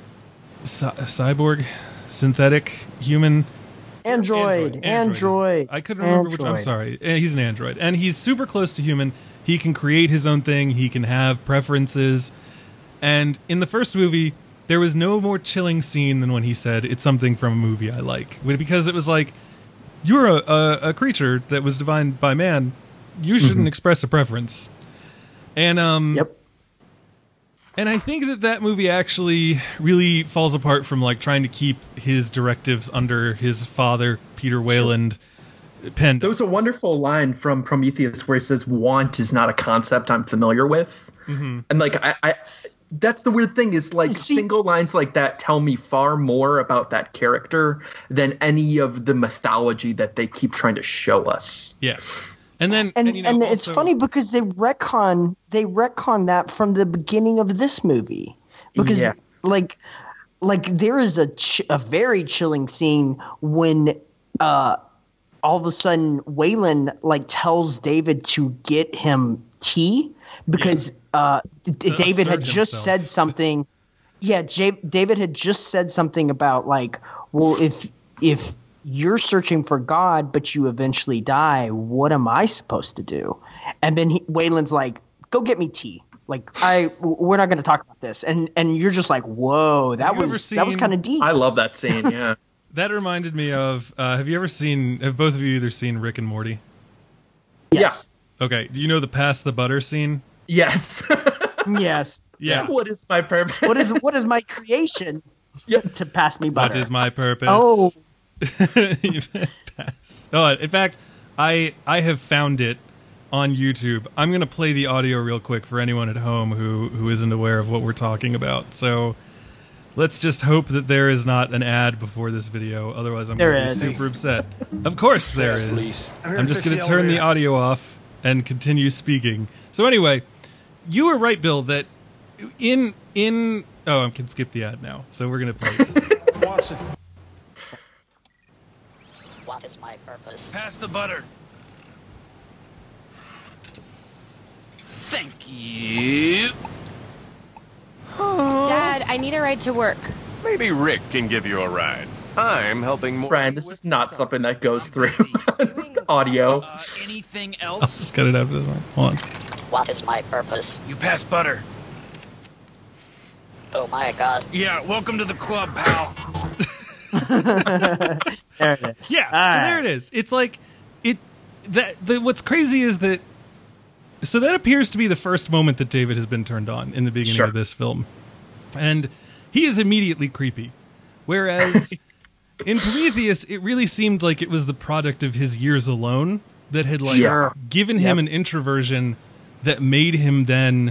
S1: cyborg, synthetic human...
S4: Android.
S1: I couldn't remember which. I'm sorry. He's an android, and he's super close to human. He can create his own thing. He can have preferences. And in the first movie, there was no more chilling scene than when he said, "It's something from a movie I like," because it was you're a creature that was divined by man. You shouldn't express a preference. And
S4: yep.
S1: And I think that movie actually really falls apart from trying to keep his directives under his father, Peter Weyland, penned.
S3: There was a wonderful line from Prometheus where he says, "Want is not a concept I'm familiar with." Mm-hmm. And I that's the weird thing is single lines like that tell me far more about that character than any of the mythology that they keep trying to show us.
S1: Yeah. And then,
S4: it's funny because they retcon that from the beginning of this movie, because there is a very chilling scene when all of a sudden Weyland tells David to get him tea because David had just said something. Yeah, David had just said something about well, if you're searching for God, but you eventually die. What am I supposed to do? And then Waylon's like, go get me tea. Like, we're not going to talk about this. And you're just like, whoa, that was kind of deep.
S3: I love that scene. Yeah.
S1: That reminded me of, have both of you either seen Rick and Morty?
S4: Yes.
S1: Yeah. Okay. Do you know the pass the butter scene?
S3: Yes.
S4: Yes.
S1: Yeah.
S3: What is my purpose?
S4: What is my creation to pass me butter?
S1: What is my purpose?
S4: Oh.
S1: Pass. Oh, in fact, I have found it on YouTube. I'm going to play the audio real quick for anyone at home who isn't aware of what we're talking about. So let's just hope that there is not an ad before this video. Otherwise, I'm going to be super upset. Of course there is.
S6: Please.
S1: I'm just going to turn the audio off and continue speaking. So anyway, you were right, Bill, that in I can skip the ad now. So we're going to play this.
S7: Watson.
S8: What is my purpose?
S7: Pass the butter. Thank you.
S9: Dad, I need a ride to work.
S10: Maybe Rick can give you a ride. I'm helping more.
S3: Brian, this is not something that goes through audio.
S7: Anything
S1: I'll
S7: else?
S1: just cut it after this one. Hold on.
S8: What is my purpose?
S7: You pass butter.
S8: Oh my God.
S7: Yeah, welcome to the club, pal.
S4: There it is.
S1: Yeah, so there it is. It's like what's crazy is that so that appears to be the first moment that David has been turned on in the beginning of this film. And he is immediately creepy. Whereas in Prometheus, it really seemed like it was the product of his years alone that had given him an introversion that made him then,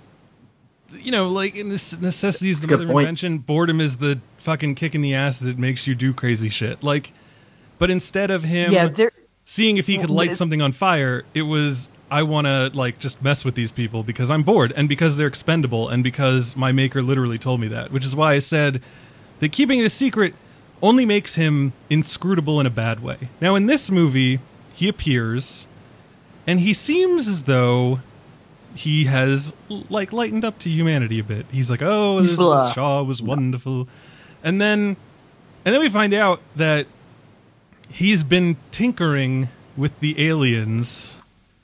S1: like in this necessity is the mother of invention. Boredom is the fucking kick in the ass that makes you do crazy shit. But instead of him seeing if he could light something on fire, it was, I want to just mess with these people because I'm bored and because they're expendable and because my maker literally told me that, which is why I said that keeping it a secret only makes him inscrutable in a bad way. Now in this movie, he appears and he seems as though he has lightened up to humanity a bit. He's like, oh, Elizabeth Shaw was wonderful. And then we find out that he's been tinkering with the aliens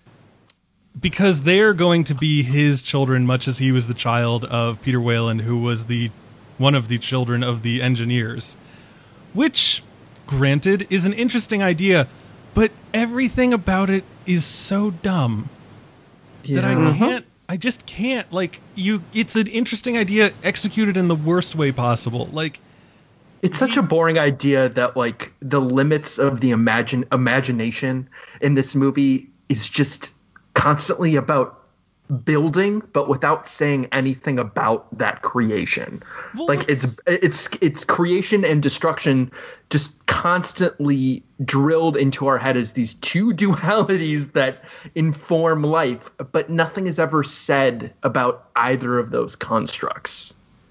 S1: because they're going to be his children, much as he was the child of Peter Weyland, who was one of the children of the engineers. Which, granted, is an interesting idea, but everything about it is so dumb that I just can't. It's an interesting idea executed in the worst way possible.
S3: It's such a boring idea that the limits of the imagination in this movie is just constantly about building, but without saying anything about that creation. Well, it's creation and destruction just constantly drilled into our head as these two dualities that inform life, but nothing is ever said about either of those constructs.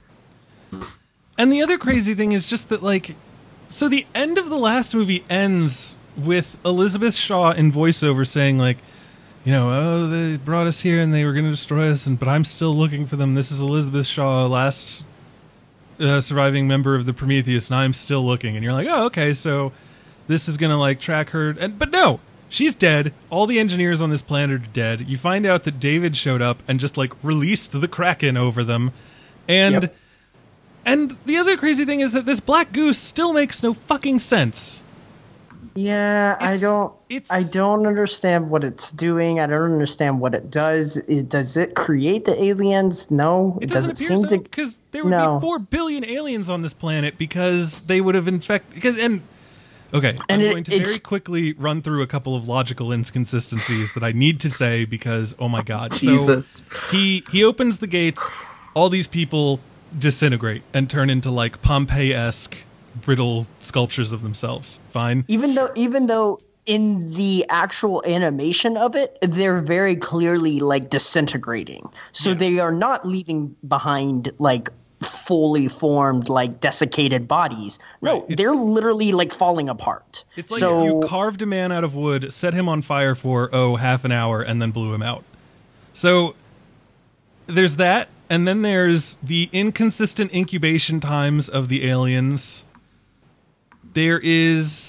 S1: And the other crazy thing is just that, so the end of the last movie ends with Elizabeth Shaw in voiceover saying, oh, they brought us here and they were going to destroy us, but I'm still looking for them. This is Elizabeth Shaw, last surviving member of the Prometheus, and I'm still looking. And you're like, oh, okay, so this is going to, track her. But no, she's dead. All the engineers on this planet are dead. You find out that David showed up and just, released the Kraken over them. And... Yep. And the other crazy thing is that this black goose still makes no fucking sense.
S4: Yeah, I don't understand what it's doing. I don't understand what it does. Does it create the aliens? No.
S1: It doesn't appear so, because there would be 4 billion aliens on this planet because they would have infected... Okay, I'm going to very quickly run through a couple of logical inconsistencies that I need to say because, oh my god.
S3: Jesus.
S1: So he opens the gates, all these people disintegrate and turn into Pompeii-esque brittle sculptures of themselves. Fine.
S4: Even though in the actual animation of it, they're very clearly disintegrating. So they are not leaving behind fully formed desiccated bodies. No, they're literally falling apart.
S1: It's like if you carved a man out of wood, set him on fire for half an hour, and then blew him out. So there's that. And then there's the inconsistent incubation times of the aliens. There is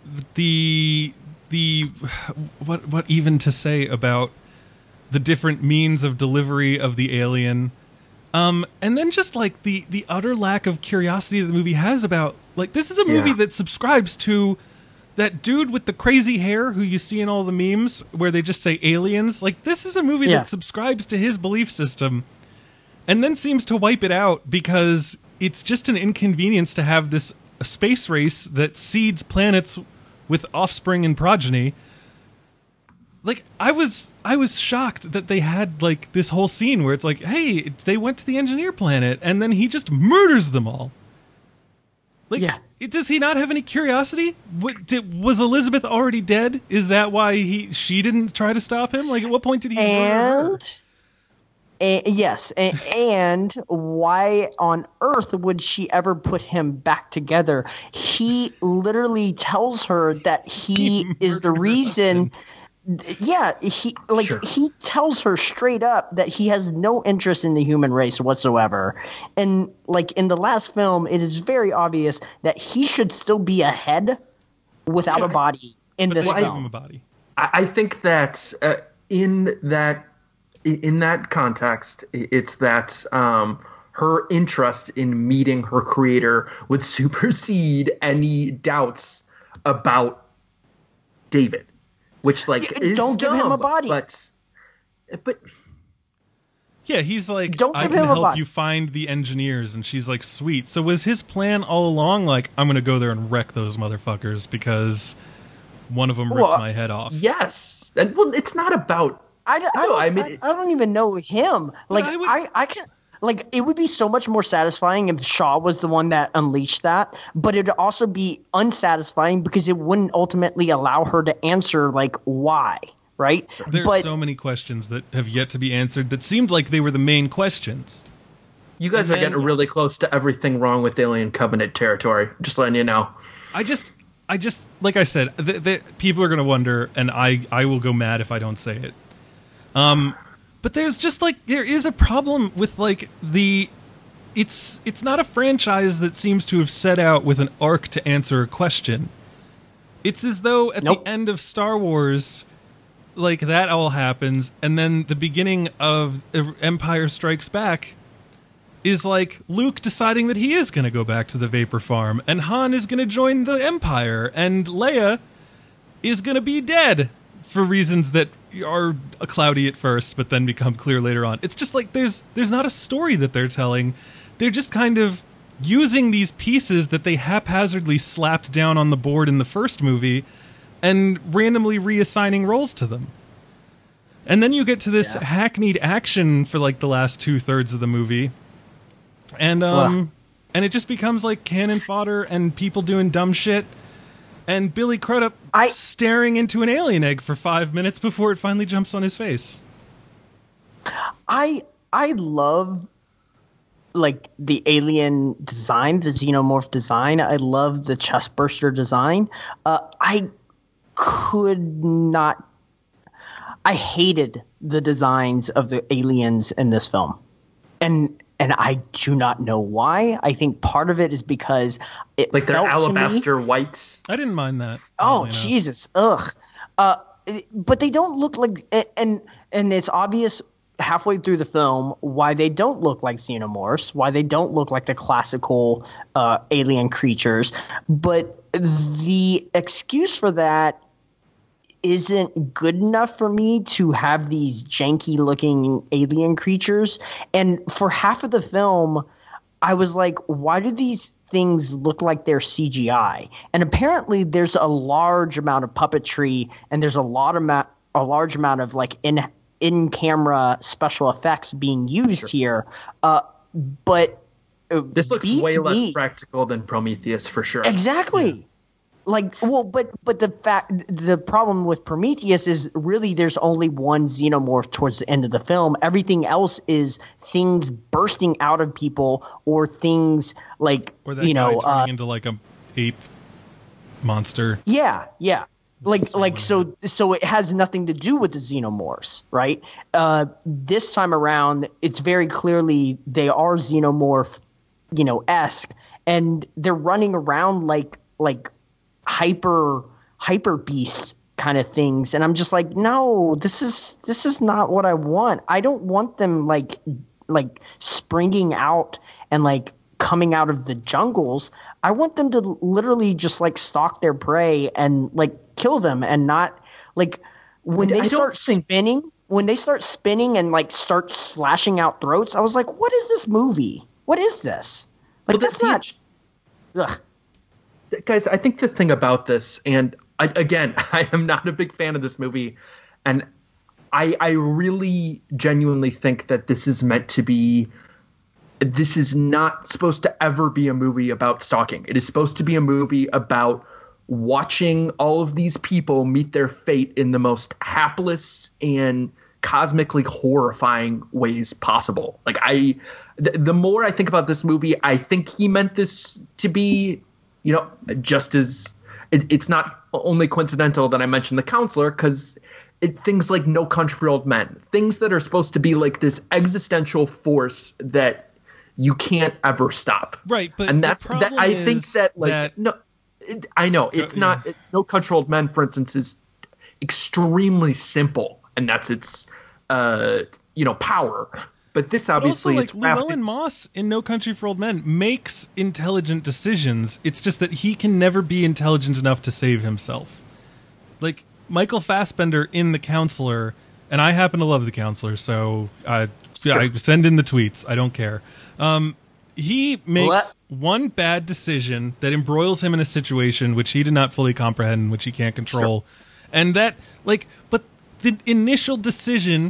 S1: the what even to say about the different means of delivery of the alien, and then just like the utter lack of curiosity that the movie has about, like, this is a movie that subscribes to that dude with the crazy hair who you see in all the memes where they just say aliens. Like, this is a movie that subscribes to his belief system and then seems to wipe it out because it's just an inconvenience to have this space race that seeds planets with offspring and progeny. Like, I was shocked that they had, like, this whole scene where it's like, hey, they went to the engineer planet, and then he just murders them all. Like, does he not have any curiosity? Was Elizabeth already dead? Is that why she didn't try to stop him? Like, at what point did he murder her?
S4: Yes, and why on earth would she ever put him back together? He literally tells her that he is the reason. Yeah, he tells her straight up that he has no interest in the human race whatsoever. And like in the last film, it is very obvious that he should still be a head without a body in this film.
S1: Give him a body.
S3: I think that in that context, it's that her interest in meeting her creator would supersede any doubts about David. Which, like, is
S4: don't give him a body.
S3: But
S1: yeah, he's like,
S4: don't
S1: I
S4: give
S1: can
S4: him a
S1: help
S4: body.
S1: you find the engineers, and she's like, sweet. So was his plan all along, like, I'm going to go there and wreck those motherfuckers because one of them ripped my head off?
S3: Yes, and well, it's not about. I
S4: don't even know him. Like, I can't. Like, it would be so much more satisfying if Shaw was the one that unleashed that, but it would also be unsatisfying because it wouldn't ultimately allow her to answer, like, why, right?
S1: There's so many questions that have yet to be answered that seemed like they were the main questions.
S3: You guys are getting really close to everything wrong with Alien Covenant territory. Just letting you know.
S1: I just, like I said, people are going to wonder, and I will go mad if I don't say it. But there's just, like, there is a problem with, like, it's not a franchise that seems to have set out with an arc to answer a question. It's as though at the end of Star Wars, like, that all happens, and then the beginning of Empire Strikes Back is, like, Luke deciding that he is going to go back to the Vapor Farm, and Han is going to join the Empire, and Leia is going to be dead for reasons that are cloudy at first, but then become clear later on. It's just like there's not a story that they're telling. They're just kind of using these pieces that they haphazardly slapped down on the board in the first movie and randomly reassigning roles to them. And then you get to this hackneyed action for like the last 2/3 of the movie. And it just becomes like cannon fodder and people doing dumb shit. And Billy Crudup staring into an alien egg for 5 minutes before it finally jumps on his face.
S4: I love, like, the alien design, the xenomorph design. I love the chestburster design. I hated the designs of the aliens in this film. And I do not know why. I think part of it is because it
S3: like they're
S4: felt
S3: alabaster
S4: to me,
S3: white.
S1: I didn't mind that.
S4: Oh, Jesus. Ugh. But they don't look like – and it's obvious halfway through the film why they don't look like xenomorphs, why they don't look like the classical alien creatures. But the excuse for that isn't good enough for me to have these janky looking alien creatures. And for half of the film, I was like, why do these things look like they're CGI? And apparently there's a large amount of puppetry and there's a large amount of like in camera special effects being used here. But
S3: this looks way less practical than Prometheus for sure.
S4: Exactly. Yeah. Like, well, but the problem with Prometheus is really there's only one xenomorph towards the end of the film. Everything else is things bursting out of people or things like,
S1: or that guy turning into like a ape monster.
S4: Yeah, yeah. So it has nothing to do with the xenomorphs, right? This time around, it's very clearly they are xenomorph, esque, and they're running around like hyper hyper beast kind of things, and I'm just like, no, this is not what I want. I don't want them like springing out and like coming out of the jungles. I want them to literally just like stalk their prey and like kill them, and not like when they start spinning and like start slashing out throats. I was like, what is this movie? What is this? Like, that's not. Ugh.
S3: Guys, I think the thing about this, and I am not a big fan of this movie, and I really genuinely think that this is meant to be. This is not supposed to ever be a movie about stalking. It is supposed to be a movie about watching all of these people meet their fate in the most hapless and cosmically horrifying ways possible. Like, the more I think about this movie, I think he meant this to be, just as it's not only coincidental that I mentioned The Counselor, because things like No Country for Old Men, things that are supposed to be like this existential force that you can't ever stop.
S1: Right, but
S3: and that's that. I think that no, I know it's not. No Country for Old Men, for instance, is extremely simple, and that's its power. But this obviously,
S1: also, like, Llewellyn Moss in No Country for Old Men makes intelligent decisions. It's just that he can never be intelligent enough to save himself. Like Michael Fassbender in The Counselor, and I happen to love The Counselor, so I send in the tweets. I don't care. He makes one bad decision that embroils him in a situation which he did not fully comprehend, which he can't control, and that, like, but the initial decision,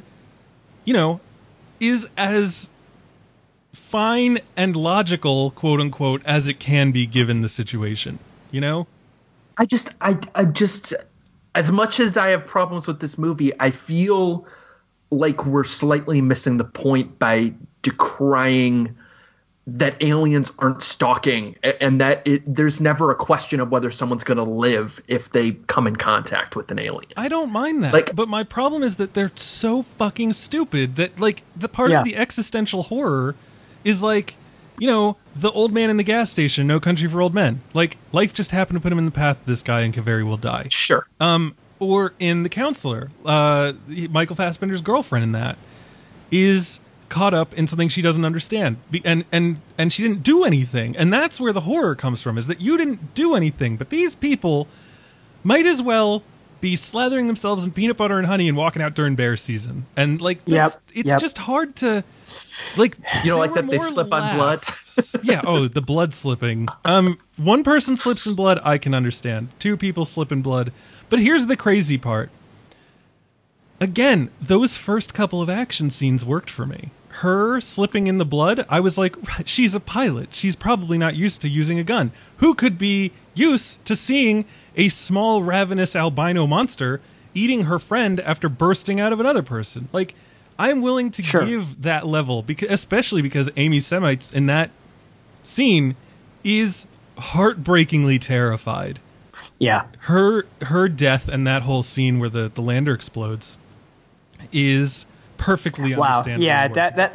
S1: is as fine and logical, quote unquote, as it can be given the situation.
S3: I just, as much as I have problems with this movie, I feel like we're slightly missing the point by decrying that aliens aren't stalking, and that there's never a question of whether someone's going to live if they come in contact with an alien.
S1: I don't mind that, but my problem is that they're so fucking stupid that, like, the part of the existential horror is like, the old man in the gas station, No Country for Old Men. Like, life just happened to put him in the path of this guy and can very well die.
S3: Sure.
S1: Or in The Counselor, Michael Fassbender's girlfriend in that is caught up in something she doesn't understand, and she didn't do anything, and that's where the horror comes from, is that you didn't do anything, but these people might as well be slathering themselves in peanut butter and honey and walking out during bear season, and like it's just hard to, like,
S3: like that they slip on blood.
S1: The blood slipping. One person slips in blood, I can understand. Two people slip in blood, but here's the crazy part. Again, those first couple of action scenes worked for me. Her slipping in the blood, I was like, she's a pilot. She's probably not used to using a gun. Who could be used to seeing a small, ravenous albino monster eating her friend after bursting out of another person? Like, I'm willing to give that level, especially because Amy Semites in that scene is heartbreakingly terrified.
S4: Yeah.
S1: Her death and that whole scene where the lander explodes is perfectly understandable.
S4: Yeah,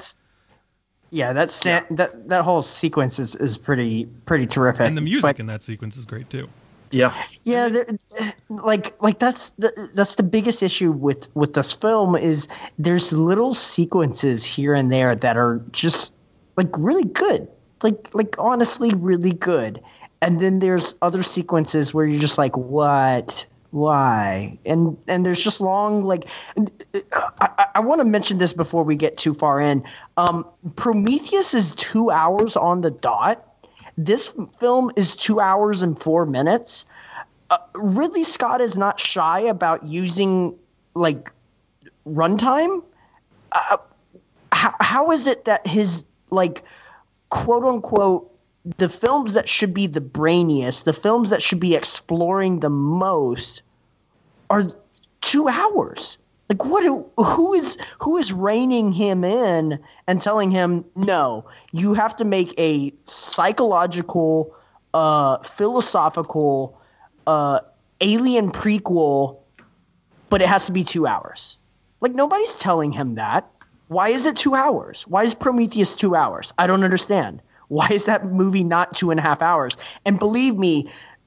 S4: that whole sequence is pretty terrific.
S1: And the music in that sequence is great too.
S3: Yeah.
S4: Yeah, like that's the biggest issue with this film is there's little sequences here and there that are just like really good. Like honestly really good. And then there's other sequences where you're just like, what? Why? And there's just long, like, I want to mention this before we get too far in. Prometheus is 2 hours on the dot. This film is 2 hours and 4 minutes. Ridley Scott is not shy about using, like, runtime. How is it that his, like, quote unquote, the films that should be the brainiest, the films that should be exploring the most, are 2 hours? Like, who is reining him in and telling him, no, you have to make a psychological, philosophical, alien prequel, but it has to be 2 hours? Like, nobody's telling him that. Why is it 2 hours? Why is Prometheus 2 hours? I don't understand. Why is that movie not 2.5 hours? And believe me,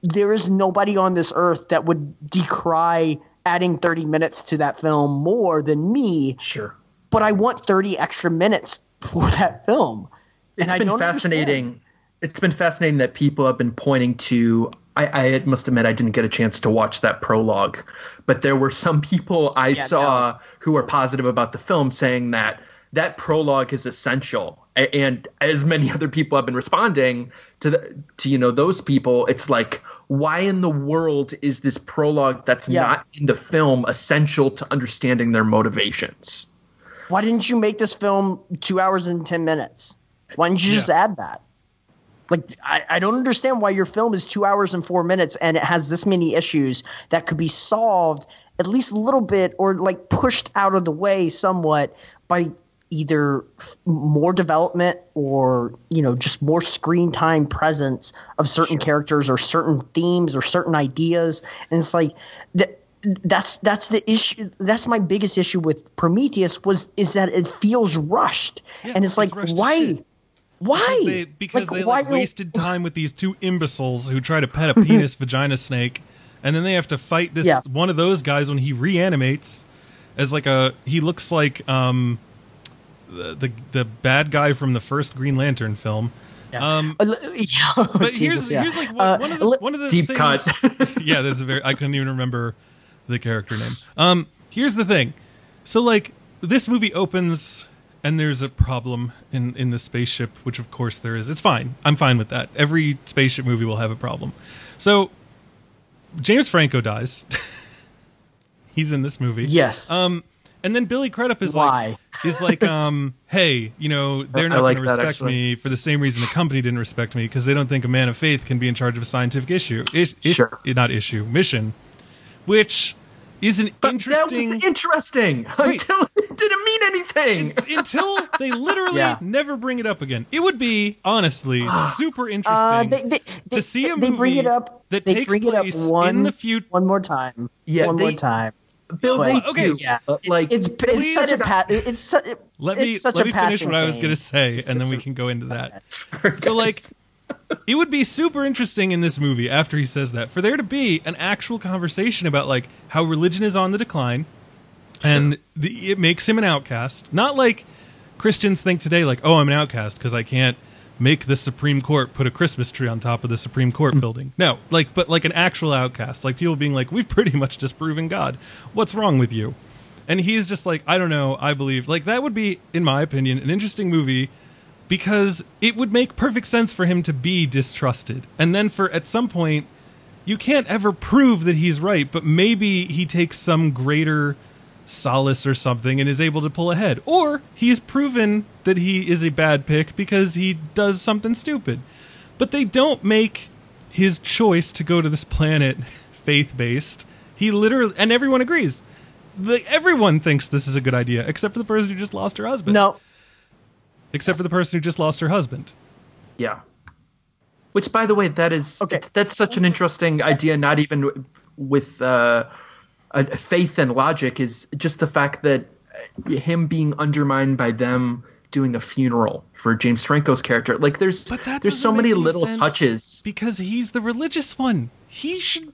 S4: there is nobody on this earth that would decry adding 30 minutes to that film more than me.
S3: Sure.
S4: But I want 30 extra minutes for that film.
S3: It's been fascinating. It's been fascinating that people have been pointing to. I must admit I didn't get a chance to watch that prologue, but there were some people I saw who were positive about the film, saying that prologue is essential. And as many other people have been responding to those people, it's like, why in the world is this prologue that's not in the film essential to understanding their motivations?
S4: Why didn't you make this film 2 hours and 10 minutes? Why didn't you just add that? Like, I don't understand why your film is 2 hours and 4 minutes and it has this many issues that could be solved at least a little bit or like pushed out of the way somewhat by either more development or, just more screen time presence of certain characters or certain themes or certain ideas. And it's like that's the issue. That's my biggest issue with Prometheus is that it feels rushed. Yeah, and it's like, why? Why?
S1: Because they wasted time with these two imbeciles who try to pet a penis vagina snake, and then they have to fight this one of those guys when he reanimates as he looks like the bad guy from the first Green Lantern film. Yeah. But here's like one of the
S3: deep
S1: things,
S3: cut.
S1: Yeah, there's I couldn't even remember the character name. Here's the thing. So like this movie opens and there's a problem in the spaceship, which of course there is. It's fine. I'm fine with that. Every spaceship movie will have a problem. So James Franco dies. He's in this movie.
S4: Yes.
S1: And then Billy Crudup is like, hey, they're not going to respect me for the same reason the company didn't respect me, because they don't think a man of faith can be in charge of a scientific mission, which is an interesting.
S3: That was interesting until it didn't mean anything.
S1: Until they literally never bring it up again. It would be honestly super interesting to see a movie
S4: bring it up,
S1: that takes place in the future.
S4: One more time.
S3: Yeah,
S4: one more time.
S3: Bill,
S1: let me finish what I was going to say, and then we can go into that. So, it would be super interesting in this movie, after he says that, for there to be an actual conversation about, how religion is on the decline, and it makes him an outcast. Not like Christians think today, oh, I'm an outcast because I can't make the Supreme Court put a Christmas tree on top of the Supreme Court building. No, but an actual outcast. People being we've pretty much disproven God. What's wrong with you? And he's just I don't know, I believe. That would be, in my opinion, an interesting movie, because it would make perfect sense for him to be distrusted. And then at some point, you can't ever prove that he's right, but maybe he takes some greater solace or something and is able to pull ahead. Or he's proven that he is a bad pick because he does something stupid. But they don't make his choice to go to this planet faith-based. He literally, and everyone agrees. Everyone thinks this is a good idea, except for the person who just lost her husband.
S4: No.
S1: Except for the person who just lost her husband.
S3: Yeah. Which, by the way, that's such an interesting idea, not even with faith and logic, is just the fact that him being undermined by them doing a funeral for James Franco's character. There's so many little touches.
S1: Because he's the religious one. He should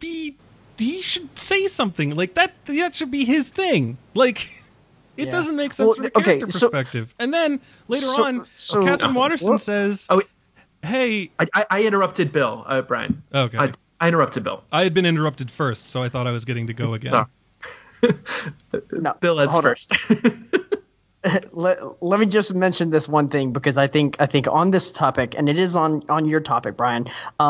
S1: say something. That should be his thing. It doesn't make sense from a character perspective. And then later on, Catherine Watterson says, hey...
S3: I interrupted Bill, Brian.
S1: Okay.
S3: I interrupted Bill.
S1: I had been interrupted first, so I thought I was getting to go again.
S3: No, Bill is first.
S4: Let me just mention this one thing, because I think on this topic, and it is on your topic, Brian,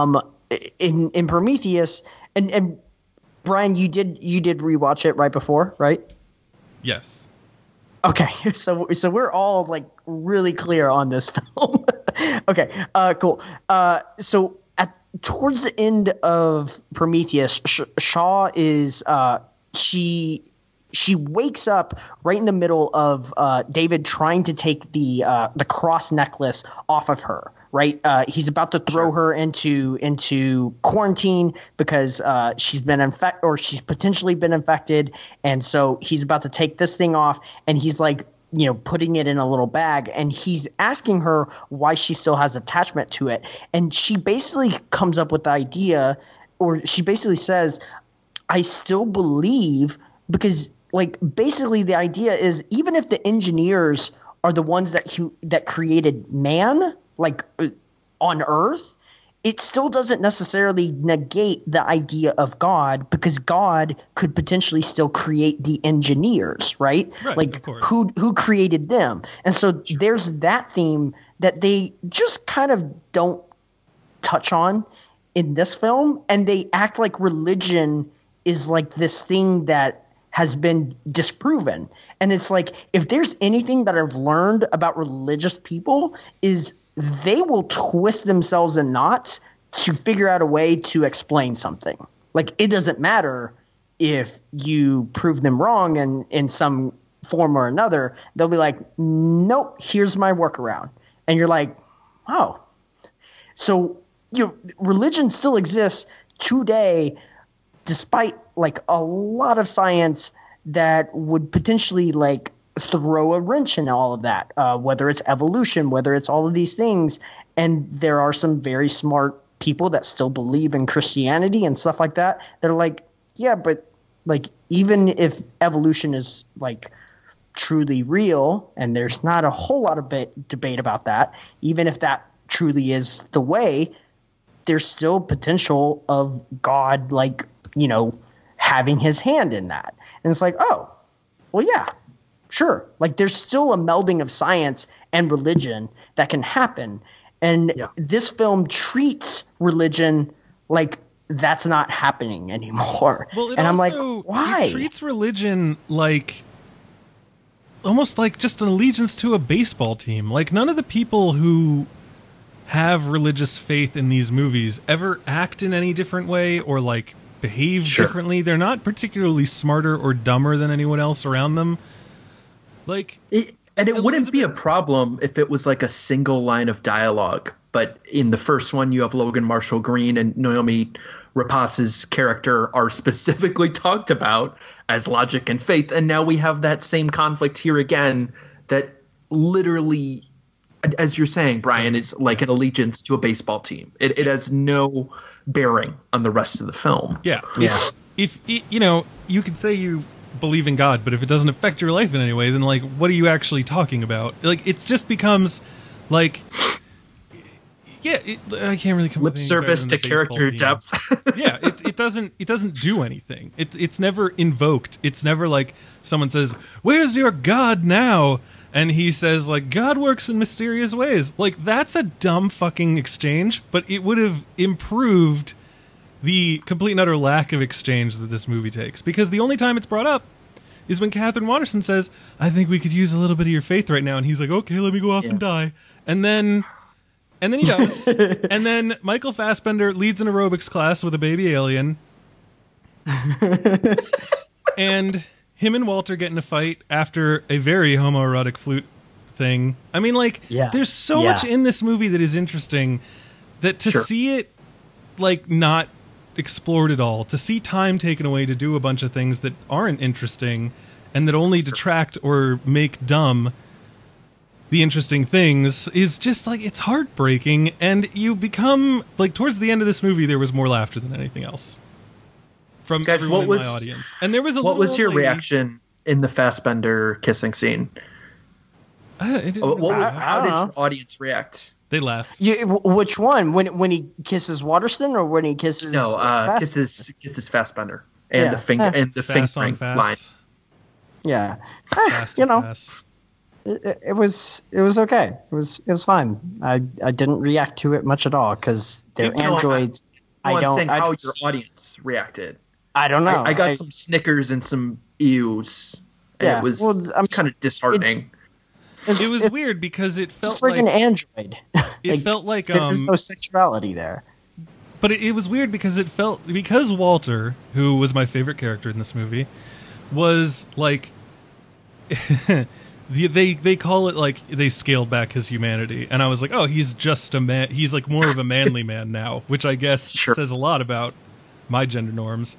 S4: in Prometheus, and Brian, you did rewatch it right before, right?
S1: Yes.
S4: Okay, so we're all really clear on this film. Okay, cool. So towards the end of Prometheus, Shaw is she wakes up right in the middle of David trying to take the cross necklace off of her. Right, he's about to throw her into quarantine because she's been she's potentially been infected, and so he's about to take this thing off, and he's putting it in a little bag, and he's asking her why she still has attachment to it, and she basically comes up with the idea or she basically says, I still believe, because like basically the idea is even if the engineers are the ones that created man, like on Earth, it still doesn't necessarily negate the idea of God, because God could potentially still create the engineers, right? Like
S1: of course.
S4: who created them. And so there's that theme that they just kind of don't touch on in this film, and they act like religion is like this thing that has been disproven. And it's like, if there's anything that I've learned about religious people is they will twist themselves in knots to figure out a way to explain something. Like, it doesn't matter if you prove them wrong in some form or another. They'll be like, nope, here's my workaround. And you're like, oh. So, religion still exists today, despite like a lot of science that would potentially like throw a wrench in all of that, whether it's evolution, whether it's all of these things. And there are some very smart people that still believe in Christianity and stuff like that. They're like, yeah, but like, even if evolution is like truly real, and there's not a whole lot of debate about that, even if that truly is the way, there's still potential of God, like, having his hand in that. And it's like, oh, well, yeah, sure. Like, there's still a melding of science and religion that can happen. And this film treats religion like that's not happening anymore.
S1: Well,
S4: and I'm like, why?
S1: It treats religion like almost like just an allegiance to a baseball team. Like, none of the people who have religious faith in these movies ever act in any different way or like behave differently. They're not particularly smarter or dumber than anyone else around them. Like,
S3: it wouldn't be a problem if it was like a single line of dialogue. But in the first one, you have Logan Marshall Green and Naomi Rapaz's character are specifically talked about as logic and faith. And now we have that same conflict here again that literally, as you're saying, Brian, is like an allegiance to a baseball team. It has no bearing on the rest of the film.
S1: Yeah. If you could say you believe in God, but if it doesn't affect your life in any way, then like, what are you actually talking about? Like, it just becomes like, I can't really come
S3: lip
S1: with
S3: service to character depth.
S1: It doesn't do anything. It's never invoked. It's never like someone says, "Where's your God now?" And he says, like, God works in mysterious ways. Like, that's a dumb fucking exchange, but it would have improved the complete and utter lack of exchange that this movie takes. Because the only time it's brought up is when Catherine Watterson says, I think we could use a little bit of your faith right now. And he's like, okay, let me go off and die. And then he does. And then Michael Fassbender leads an aerobics class with a baby alien. And him and Walter get in a fight after a very homoerotic flute thing. I mean, like, there's so much in this movie that is interesting that to see it, like, not explored at all, to see time taken away to do a bunch of things that aren't interesting and that only detract or make dumb the interesting things is just, like, it's heartbreaking. And you become, like, towards the end of this movie, there was more laughter than anything else from everyone in my audience. And there was a
S3: what was your reaction in the Fassbender kissing scene? How did your audience react?
S1: They laughed.
S4: Which one? When he kisses Waterston or when he kisses?
S3: No, kisses Fassbender and the finger and the fingering line.
S4: Yeah, it was okay. It was fine. I didn't react to it much at all because they're androids.
S3: I'm saying how your audience reacted.
S4: I don't know.
S3: I got some snickers and some ews.
S4: Yeah,
S3: it was kind of disheartening.
S1: It was weird because it felt like
S4: an android.
S1: It felt like
S4: there's no sexuality there.
S1: But it was weird because because Walter, who was my favorite character in this movie, was like they call it like they scaled back his humanity, and I was like, oh, he's just a man. He's like more of a manly man now, which I guess says a lot about my gender norms.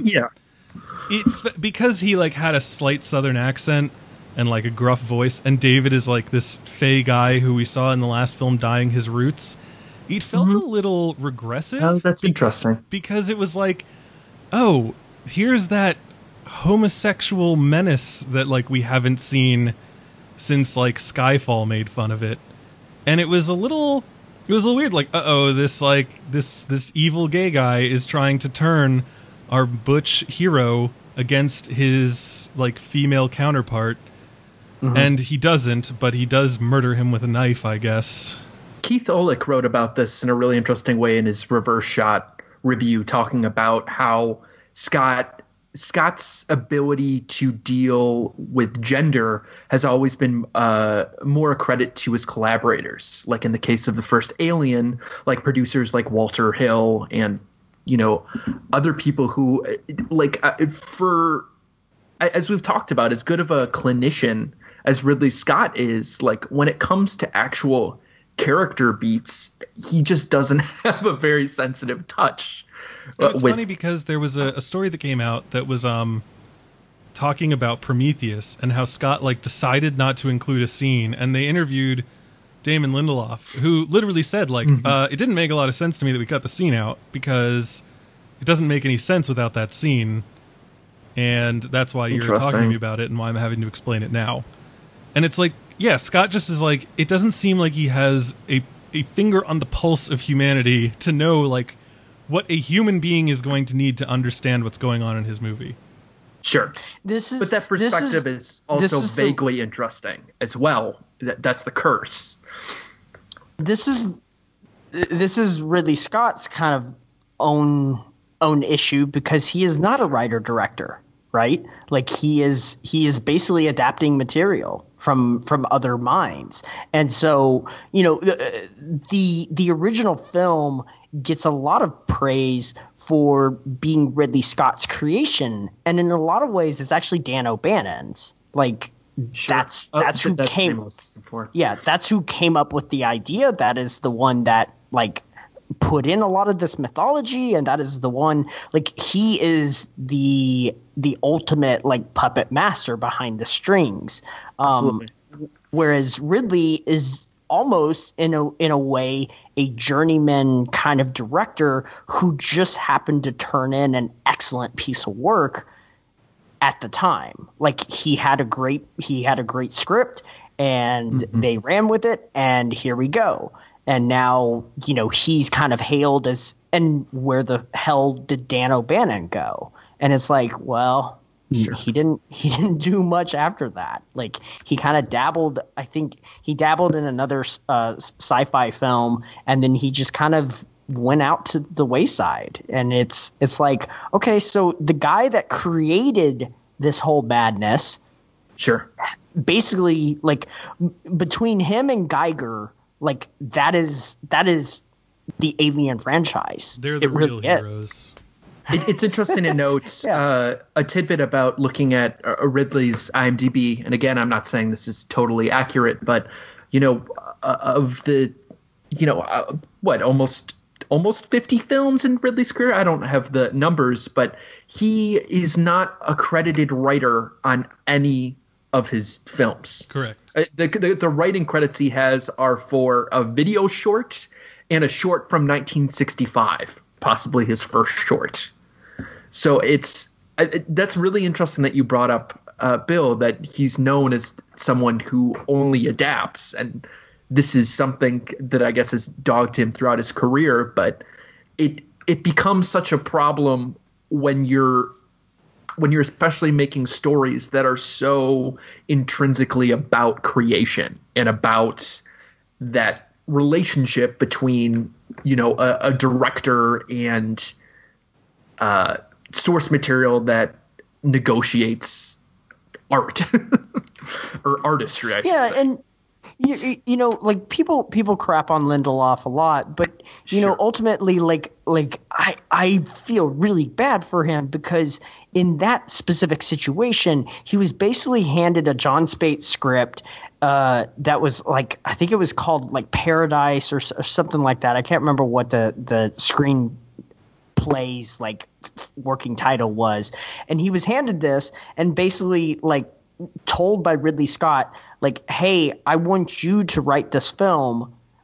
S1: Because he like had a slight Southern accent and like a gruff voice, and David is like this fey guy who we saw in the last film dying his roots. it felt a little regressive.
S3: Oh, that's interesting.
S1: Because it was like, oh, here's that homosexual menace that like we haven't seen since like Skyfall made fun of it. And it was a little weird, like, this evil gay guy is trying to turn our butch hero against his like female counterpart. And he doesn't, but he does murder him with a knife, I guess.
S3: Keith Olick wrote about this in a really interesting way in his Reverse Shot review, talking about how Scott's ability to deal with gender has always been more a credit to his collaborators. Like in the case of the first Alien, like producers like Walter Hill and, you know, other people who as we've talked about, as good of a clinician as Ridley Scott is, like when it comes to actual character beats, he just doesn't have a very sensitive touch.
S1: It's funny because there was a story that came out that was talking about Prometheus and how Scott like decided not to include a scene, and they interviewed Damon Lindelof, who literally said like it didn't make a lot of sense to me that we cut the scene out because it doesn't make any sense without that scene, and that's why you're talking to me about it and why I'm having to explain it now. And it's like, yeah, Scott just is like, it doesn't seem like he has a finger on the pulse of humanity to know like what a human being is going to need to understand what's going on in his movie.
S3: Sure. But that perspective is also vaguely interesting as well. That's the curse.
S4: This is Ridley Scott's kind of own issue because he is not a writer-director, right? Like he is basically adapting material from other minds. And so, you know, the original film gets a lot of praise for being Ridley Scott's creation, and in a lot of ways it's actually Dan O'Bannon's. Like that's who came that's who came up with the idea. That is the one that like put in a lot of this mythology, and that is the one, like, he is the ultimate like puppet master behind the strings. Whereas Ridley is almost in a way a journeyman kind of director who just happened to turn in an excellent piece of work at the time. Like he had a great script and they ran with it, and here we go. And now, you know, he's kind of hailed as, and where the hell did Dan O'Bannon go? And it's like, well, he didn't do much after that. Like he kind of dabbled. I think he dabbled in another sci-fi film, and then he just kind of went out to the wayside. And it's like, okay, so the guy that created this whole madness, basically, like between him and Geiger, like that is the Alien franchise.
S1: They're the real heroes.
S3: It's interesting to note a tidbit about looking at Ridley's IMDb. And again, I'm not saying this is totally accurate, but you know, of the, you know, almost 50 films in Ridley's career. I don't have the numbers, but he is not a credited writer on any of his films.
S1: Correct.
S3: The writing credits he has are for a video short and a short from 1965, possibly his first short. So that's really interesting that you brought up, Bill, that he's known as someone who only adapts, and this is something that I guess has dogged him throughout his career. But it becomes such a problem when you're especially making stories that are so intrinsically about creation and about that relationship between, you know, a director and source material that negotiates art or artistry. I should say.
S4: And you know, like people crap on Lindelof a lot, but you know, ultimately, like I feel really bad for him because in that specific situation, he was basically handed a John Spates script that was like, I think it was called like Paradise or something like that. I can't remember what the screenplay's like working title was, and he was handed this and basically like told by Ridley Scott, like, hey, I want you to write this film,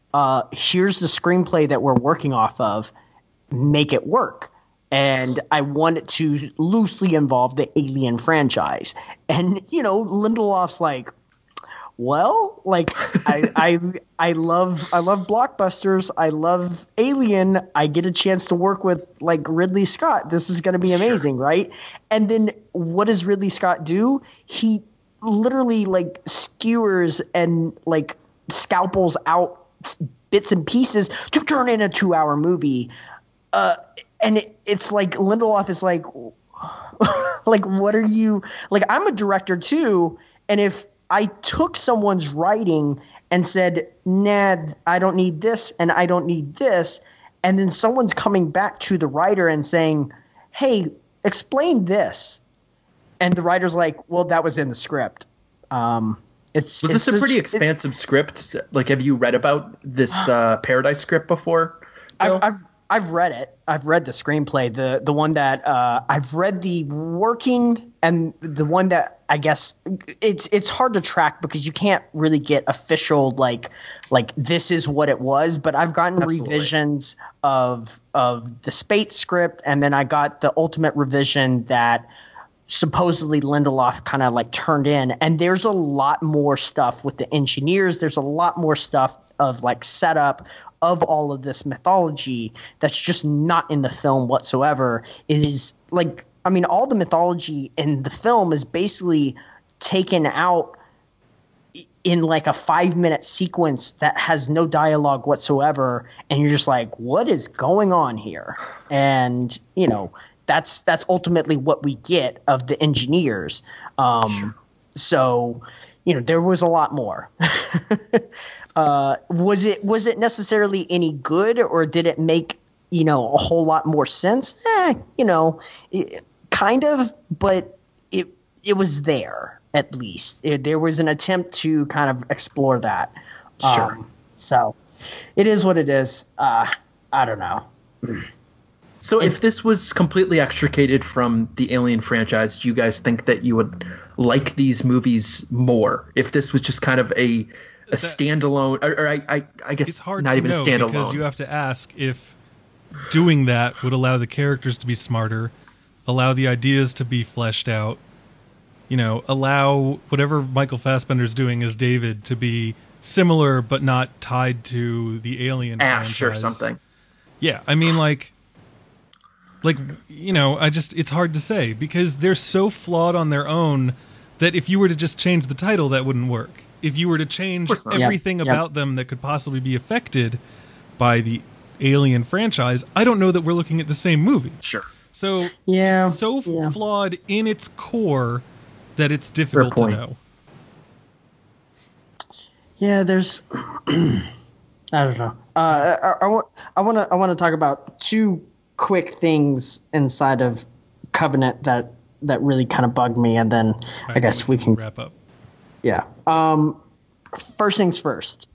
S4: here's the screenplay that we're working off of, make it work. And I want it to loosely involve the Alien franchise. And, Lindelof's like, well, like I love blockbusters. I love Alien. I get a chance to work with like Ridley Scott. This is going to be amazing, right? And then what does Ridley Scott do? He literally like skewers and like scalpels out bits and pieces to turn in a 2-hour movie. And it's like Lindelof is like, like, what are you like? I'm a director too, and if I took someone's writing and said, nah, I don't need this and I don't need this, and then someone's coming back to the writer and saying, hey, explain this, and the writer's like, well, that was in the script.
S3: Was this a pretty expansive script? Like, have you read about this Paradise script before?
S4: I've read it. I've read the screenplay. The one that I've read the working, and the one that I guess it's hard to track because you can't really get official like this is what it was. But I've gotten revisions of the Spate script, and then I got the ultimate revision that supposedly Lindelof kind of like turned in, and there's a lot more stuff with the engineers. There's a lot more stuff of like setup of all of this mythology that's just not in the film whatsoever. It is like, I mean, all the mythology in the film is basically taken out in like a 5-minute sequence that has no dialogue whatsoever, and you're just like, what is going on here? And that's ultimately what we get of the engineers. So there was a lot more. Was it necessarily any good, or did it make a whole lot more sense? Kind of, but it was there at least. There was an attempt to kind of explore that.
S3: Sure.
S4: So it is what it is. I don't know.
S3: So if this was completely extricated from the Alien franchise, do you guys think that you would like these movies more? If this was just kind of a standalone, or I guess
S1: it's hard
S3: not
S1: to
S3: even
S1: know
S3: a standalone.
S1: because you have to ask if doing that would allow the characters to be smarter, allow the ideas to be fleshed out, allow whatever Michael Fassbender's doing as David to be similar but not tied to the Alien
S3: Ash
S1: franchise.
S3: or something.
S1: Yeah, I mean, it's hard to say because they're so flawed on their own that if you were to just change the title, that wouldn't work. If you were to change everything about them that could possibly be affected by the Alien franchise, I don't know that we're looking at the same movie.
S3: Sure.
S1: So,
S4: yeah.
S1: flawed in its core that it's difficult to know.
S4: Yeah, there's I don't know. I want to talk about two quick things inside of Covenant that really kind of bugged me, and then I guess we can
S1: wrap up.
S4: Yeah. First things first.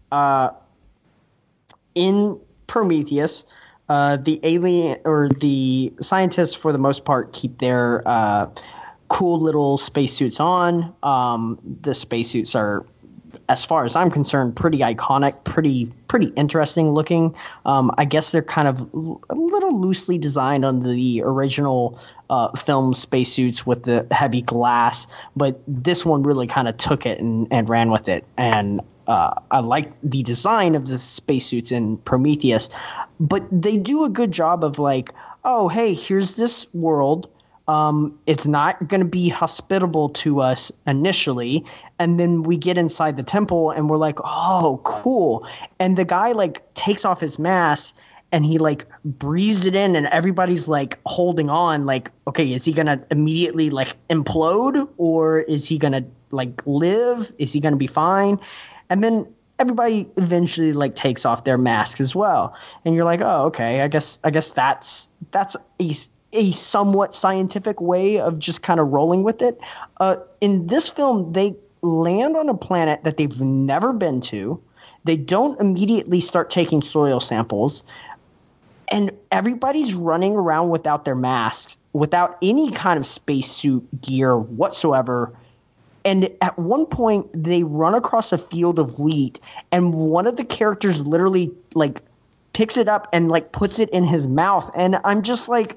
S4: In Prometheus, the alien or the scientists, for the most part, keep their cool little spacesuits on. The spacesuits are, as far as I'm concerned, pretty iconic, pretty interesting looking. I guess they're kind of a little loosely designed on the original film spacesuits with the heavy glass, but this one really kind of took it and ran with it. And I like the design of the spacesuits in Prometheus, but they do a good job of like, oh, hey, here's this world. It's not going to be hospitable to us initially, and then we get inside the temple and we're like, oh, cool. And the guy like takes off his mask and he like breathes it in, and everybody's like holding on, like, okay, is he going to immediately like implode, or is he going to like live? Is he going to be fine? And then everybody eventually like takes off their masks as well, and you're like, oh, okay, I guess that's a somewhat scientific way of just kind of rolling with it. In this film, they land on a planet that they've never been to. They don't immediately start taking soil samples, and everybody's running around without their masks, without any kind of spacesuit gear whatsoever. And at one point, they run across a field of wheat, and one of the characters literally like picks it up and like puts it in his mouth. And I'm just like,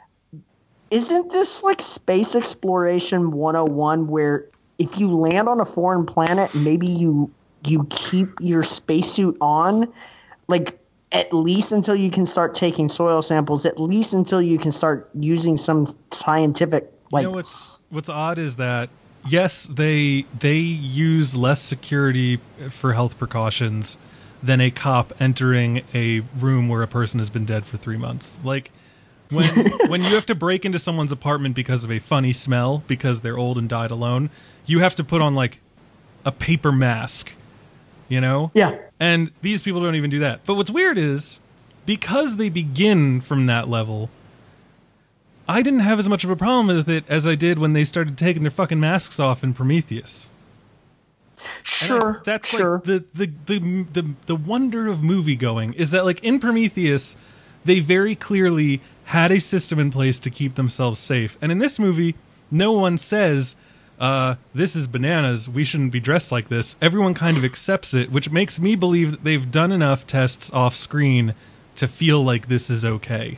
S4: isn't this like space exploration 101 where if you land on a foreign planet, maybe you keep your spacesuit on, like at least until you can start taking soil samples, at least until you can start using some scientific like.
S1: You know what's odd is that yes, they use less security for health precautions than a cop entering a room where a person has been dead for 3 months. Like when you have to break into someone's apartment because of a funny smell because they're old and died alone, you have to put on like a paper mask, you know?
S4: Yeah.
S1: And these people don't even do that. But what's weird is because they begin from that level, I didn't have as much of a problem with it as I did when they started taking their fucking masks off in Prometheus.
S4: Sure,
S1: that's
S4: sure.
S1: like the wonder of movie going is that like in Prometheus, they very clearly had a system in place to keep themselves safe. And in this movie, no one says, this is bananas, we shouldn't be dressed like this. Everyone kind of accepts it, which makes me believe that they've done enough tests off screen to feel like this is okay.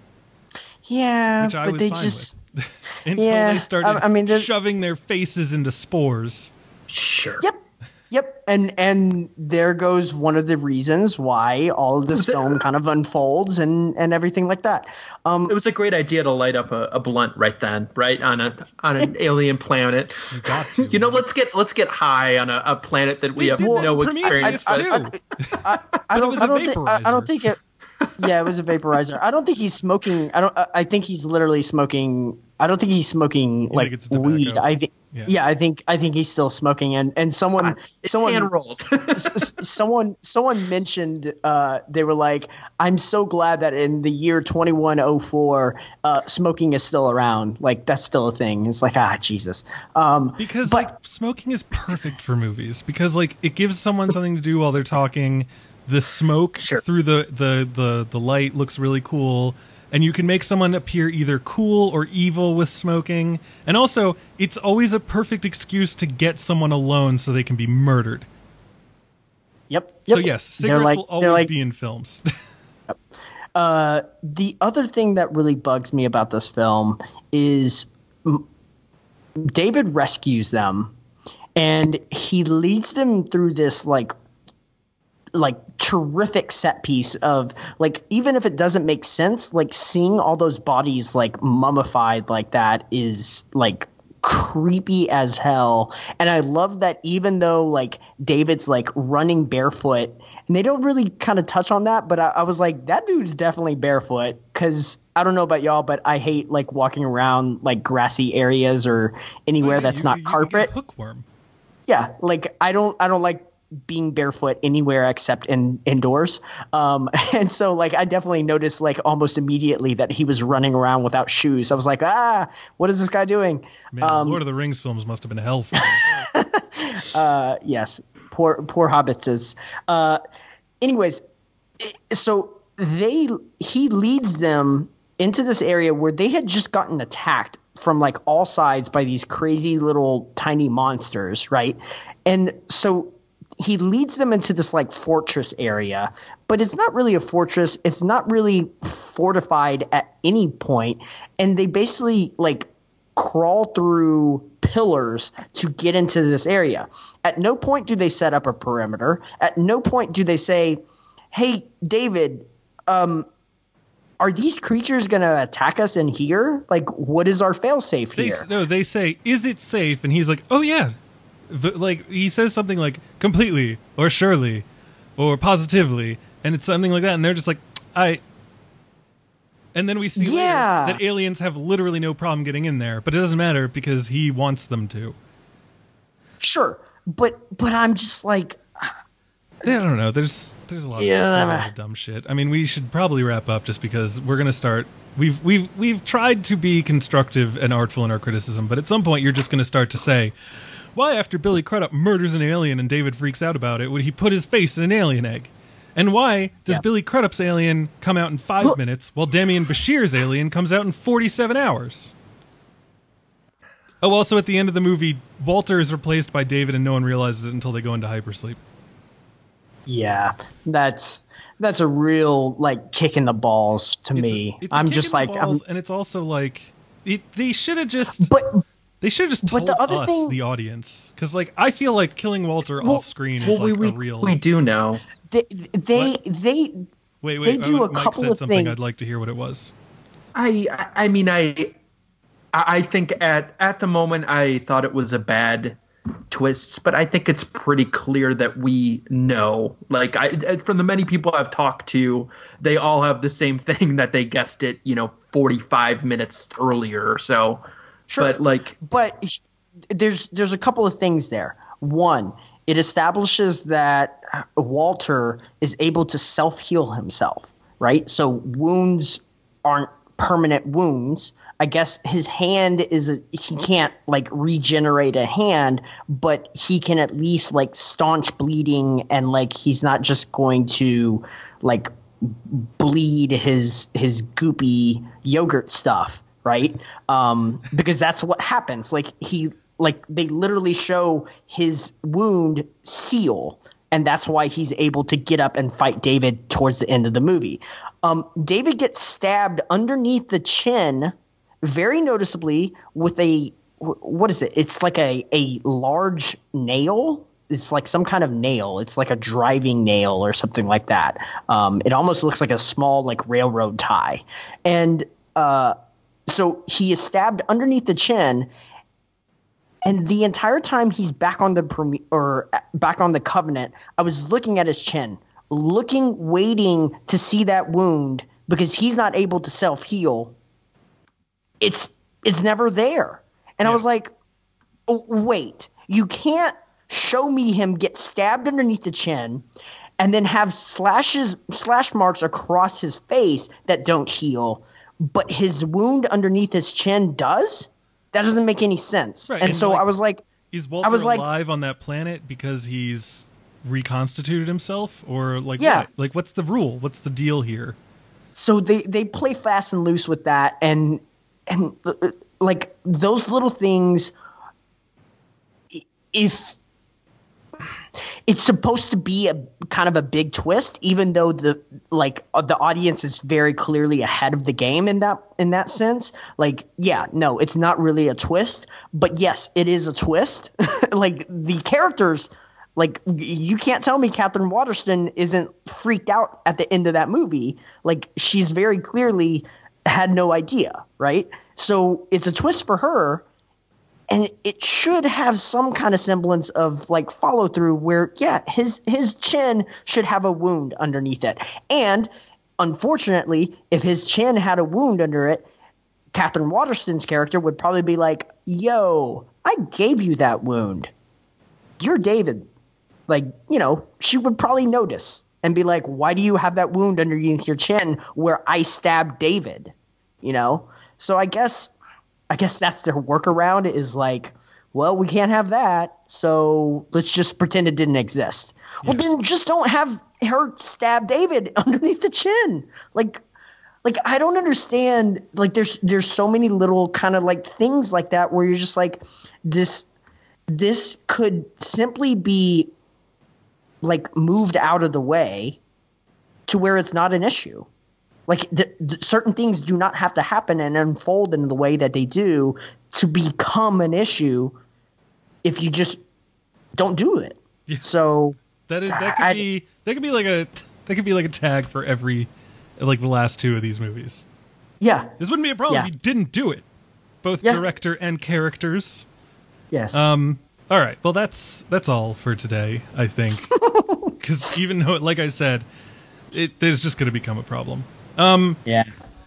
S4: Yeah,
S1: which I
S4: but
S1: was
S4: they
S1: fine
S4: just
S1: with. Until they started
S4: I mean,
S1: shoving their faces into spores.
S3: Sure.
S4: Yep, and there goes one of the reasons why all of this film kind of unfolds and everything like that.
S3: It was a great idea to light up a blunt right then, right on an alien planet.
S1: You got to.
S3: You know, let's get high on a planet that we have no experience with.
S4: I don't think it. Yeah, it was a vaporizer. I don't think he's smoking. I think he's literally smoking. I don't think he's smoking like weed. I think. Yeah, I think he's still smoking. And someone
S3: hand-rolled.
S4: someone mentioned they were like, I'm so glad that in the year 2104, smoking is still around. Like that's still a thing. It's like Jesus.
S1: Because like smoking is perfect for movies because like it gives someone something to do while they're talking. The smoke through the light looks really cool. And you can make someone appear either cool or evil with smoking. And also, it's always a perfect excuse to get someone alone so they can be murdered.
S4: Yep.
S1: So yes, cigarettes will always be in films.
S4: The other thing that really bugs me about this film is David rescues them, and he leads them through this like terrific set piece of like, even if it doesn't make sense, like seeing all those bodies like mummified like that is like creepy as hell. And I love that even though like David's like running barefoot, and they don't really kind of touch on that, but I was like, that dude's definitely barefoot, because I don't know about y'all, but I hate like walking around like grassy areas or anywhere that's not carpet.
S1: Hookworm.
S4: Yeah, like I don't like being barefoot anywhere except indoors. And so like I definitely noticed like almost immediately that he was running around without shoes. I was like, what is this guy doing?
S1: Man, Lord of the Rings films must have been hell for him.
S4: Yes. Poor hobbitses. Anyways, so he leads them into this area where they had just gotten attacked from like all sides by these crazy little tiny monsters, right? And so he leads them into this like fortress area, but it's not really a fortress. It's not really fortified at any point. And they basically like crawl through pillars to get into this area. At no point do they set up a perimeter. At no point do they say, hey, David, are these creatures going to attack us in here? Like, what is our failsafe here?
S1: No, they say, is it safe? And he's like, oh yeah. Like he says something like completely or surely or positively, and it's something like that, and they're just like, and then we see later that aliens have literally no problem getting in there, but it doesn't matter because he wants them to.
S4: Sure, but I'm just like,
S1: I don't know. There's a lot of dumb shit. I mean, we should probably wrap up just because we're gonna start. We've tried to be constructive and artful in our criticism, but at some point you're just gonna start to say, why, after Billy Crudup murders an alien and David freaks out about it, would he put his face in an alien egg? And why does Billy Crudup's alien come out in 5 minutes while Demian Bashir's alien comes out in 47 hours? Oh, also at the end of the movie, Walter is replaced by David, and no one realizes it until they go into hypersleep.
S4: Yeah, that's a real like kick in the balls to me. I'm just like,
S1: and it's also like they should have just. They should have just told us, the audience, because like I feel like killing Walter off screen is like a real.
S3: We do know.
S4: They
S1: wait.
S4: They do a
S1: Mike
S4: couple
S1: said
S4: of
S1: something.
S4: things.
S1: I'd like to hear what it was.
S3: I mean, I think at the moment I thought it was a bad twist, but I think it's pretty clear that we know. Like from the many people I've talked to, they all have the same thing, that they guessed it, 45 minutes earlier or so.
S4: Sure.
S3: But
S4: there's a couple of things there. One, it establishes that Walter is able to self-heal himself, right? So wounds aren't permanent wounds. I guess his hand he can't like regenerate a hand, but he can at least like staunch bleeding, and like he's not just going to like bleed his goopy yogurt stuff, right? Because that's what happens. Like they literally show his wound seal, and that's why he's able to get up and fight David towards the end of the movie. David gets stabbed underneath the chin, very noticeably, with what is it? It's like a large nail. It's like some kind of nail. It's like a driving nail or something like that. It almost looks like a small like railroad tie. And so he is stabbed underneath the chin, and the entire time he's back on the Covenant, I was looking at his chin, waiting to see that wound, because he's not able to self-heal. It's never there. And I was like, oh, wait, you can't show me him get stabbed underneath the chin and then have slash marks across his face that don't heal, but his wound underneath his chin does? That doesn't make any sense. Right. And so I was like,
S1: is Walter alive on that planet because he's reconstituted himself, or like what? Like what's the rule? What's the deal here?
S4: So they play fast and loose with that, and like those little things, if it's supposed to be a kind of a big twist, even though the audience is very clearly ahead of the game in that sense. Like, yeah, no, it's not really a twist, but yes, it is a twist. Like the characters, like you can't tell me Catherine Waterston isn't freaked out at the end of that movie. Like she's very clearly had no idea, right? So it's a twist for her. And it should have some kind of semblance of like follow through where, yeah, his chin should have a wound underneath it. And unfortunately, if his chin had a wound under it, Catherine Waterston's character would probably be like, yo, I gave you that wound. You're David. Like, she would probably notice and be like, why do you have that wound underneath your chin where I stabbed David? So I guess that's their workaround, is like, well, we can't have that, so let's just pretend it didn't exist. Yeah. Well, then just don't have her stab David underneath the chin. Like I don't understand. Like there's so many little kind of like things like that where you're just like, this could simply be like moved out of the way to where it's not an issue. Like certain things do not have to happen and unfold in the way that they do to become an issue if you just don't do it.
S1: Yeah.
S4: So
S1: that could be like a tag for every, like the last two of these movies.
S4: Yeah.
S1: This wouldn't be a problem if you didn't do it. Both director and characters.
S4: Yes.
S1: All right. Well, that's all for today, I think. Because even though, like I said, there's just going to become a problem.
S4: Yeah.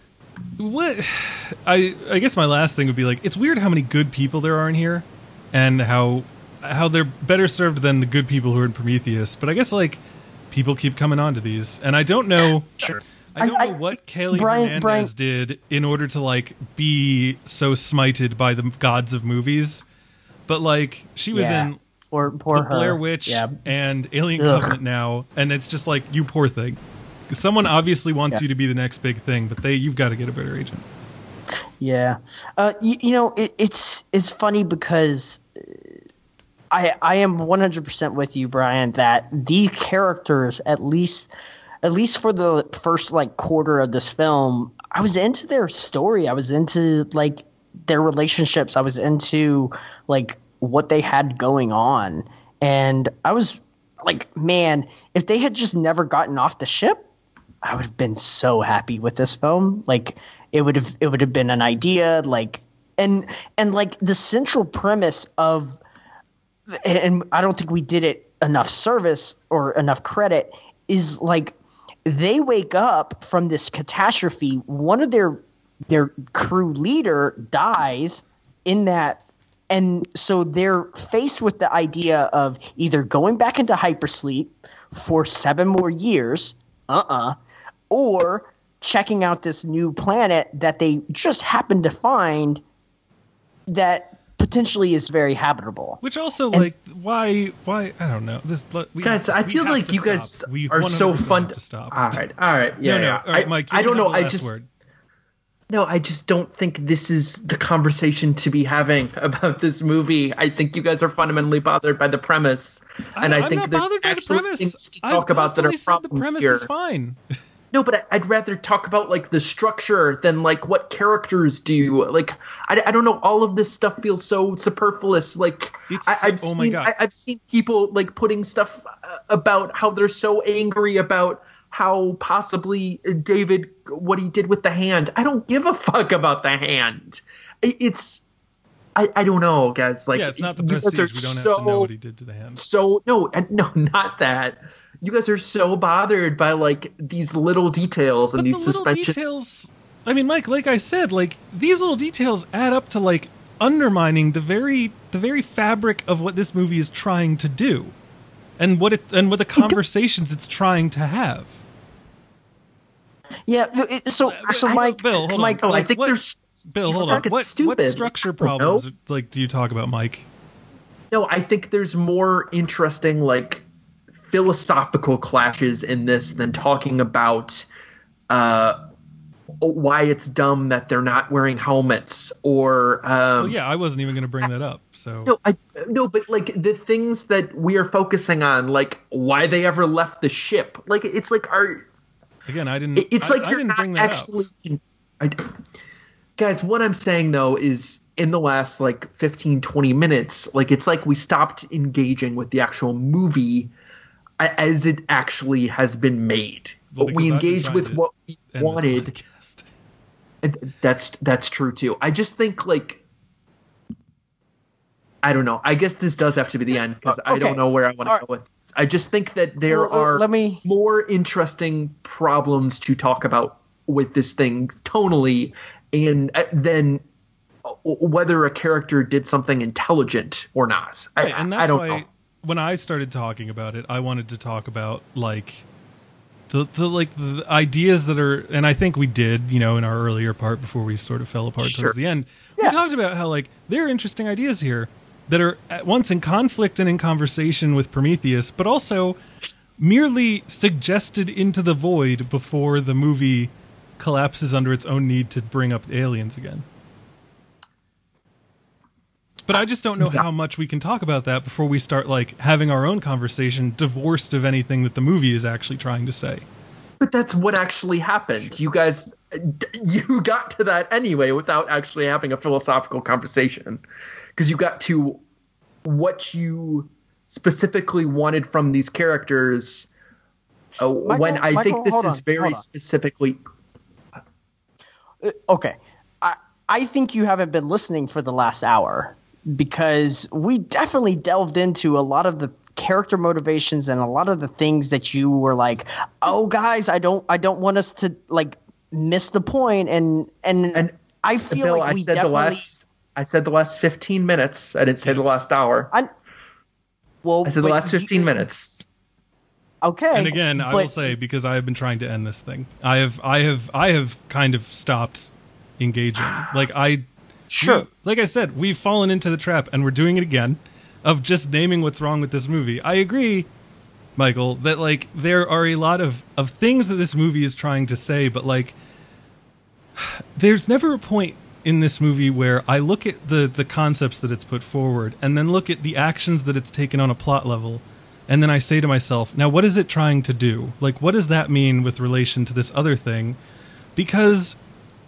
S1: What I guess my last thing would be like, it's weird how many good people there are in here, and how they're better served than the good people who are in Prometheus. But I guess like people keep coming on to these, and I don't know.
S4: Sure.
S1: I don't know what Kaylee Hernandez did in order to like be so smited by the gods of movies, but like she was in
S4: poor
S1: the Blair Witch and Alien Covenant now, and it's just like, you poor thing. Someone obviously wants you to be the next big thing, but you've got to get a better agent.
S4: Yeah. It's funny because I am 100% with you, Brian, that these characters, at least for the first like quarter of this film, I was into their story. I was into like their relationships. I was into like what they had going on. And I was like, man, if they had just never gotten off the ship, I would have been so happy with this film. Like it would have been an idea, like and like the central premise of, and I don't think we did it enough service or enough credit, is like they wake up from this catastrophe. One of their crew leader dies in that. And so they're faced with the idea of either going back into hypersleep for 7 more years, or checking out this new planet that they just happen to find that potentially is very habitable.
S1: Which also, like, why? I don't know.
S3: Guys, I feel like you guys are so fun
S1: to stop.
S3: All right, yeah.
S1: No. All right, Mike.
S3: I don't know.
S1: Word.
S3: No, I just don't think this is the conversation to be having about this movie. I think you guys are fundamentally bothered by the premise, and I think there's actually things to talk about that are problems
S1: the premise
S3: here.
S1: Is fine.
S3: No, but I'd rather talk about like the structure than like what characters do. Like I don't know. All of this stuff feels so superfluous. Like I've seen people like putting stuff about how they're so angry about how possibly David, what he did with the hand. I don't give a fuck about the hand. I don't know, guys. Like,
S1: yeah, it's not the Prestige. We don't have to know what he did to the hand.
S3: So no, not that. You guys are so bothered by like these little details and these suspensions.
S1: Details. I mean, Mike, like I said, like these little details add up to like undermining the very fabric of what this movie is trying to do, and what the conversations it's trying to have.
S4: Yeah, so Mike,
S1: Bill, hold
S3: Mike,
S1: on.
S3: I think there's
S1: Bill, hold on. What structure problems like do you talk about, Mike?
S3: No, I think there's more interesting like philosophical clashes in this than talking about why it's dumb that they're not wearing helmets or
S1: yeah, I wasn't even going to bring that up. So
S3: no, but like the things that we are focusing on, like why they ever left the ship, like it's like
S1: Again, I didn't.
S3: It's like
S1: I
S3: you're
S1: didn't
S3: not
S1: bring that
S3: actually. Guys, what I'm saying though is, in the last like 15, 20 minutes, like it's like we stopped engaging with the actual movie as it actually has been made.
S1: Well,
S3: but we engaged with what we wanted. And that's true too. I just think like, I don't know. I guess this does have to be the end because I don't know where I want to go with this. I just think that there are more interesting problems to talk about with this thing tonally, and then whether a character did something intelligent or not.
S1: Right, and that's
S3: I don't
S1: why
S3: know.
S1: When I started talking about it, I wanted to talk about like the ideas that are, and I think we did, in our earlier part before we sort of fell apart towards the end.
S4: Yes.
S1: We talked about how like there are interesting ideas here that are at once in conflict and in conversation with Prometheus, but also merely suggested into the void before the movie collapses under its own need to bring up the aliens again. But I just don't know how much we can talk about that before we start like having our own conversation divorced of anything that the movie is actually trying to say.
S3: But that's what actually happened. You guys, you got to that anyway without actually having a philosophical conversation. Because you got to what you specifically wanted from these characters when I think this is very specifically...
S4: Okay. I think you haven't been listening for the last hour because we definitely delved into a lot of the character motivations and a lot of the things that you were like, oh, guys, I don't want us to like miss the point. And I feel
S3: Bill,
S4: like we definitely...
S3: I said the last 15 minutes. I didn't say the last hour. I said the last 15 minutes.
S4: Okay.
S1: And again, I will say, because I have been trying to end this thing, I have kind of stopped engaging. Like like I said, we've fallen into the trap, and we're doing it again, of just naming what's wrong with this movie. I agree, Michael, that like there are a lot of things that this movie is trying to say, but like there's never a point in this movie where I look at the concepts that it's put forward and then look at the actions that it's taken on a plot level, and then I say to myself, now what is it trying to do? Like, what does that mean with relation to this other thing? Because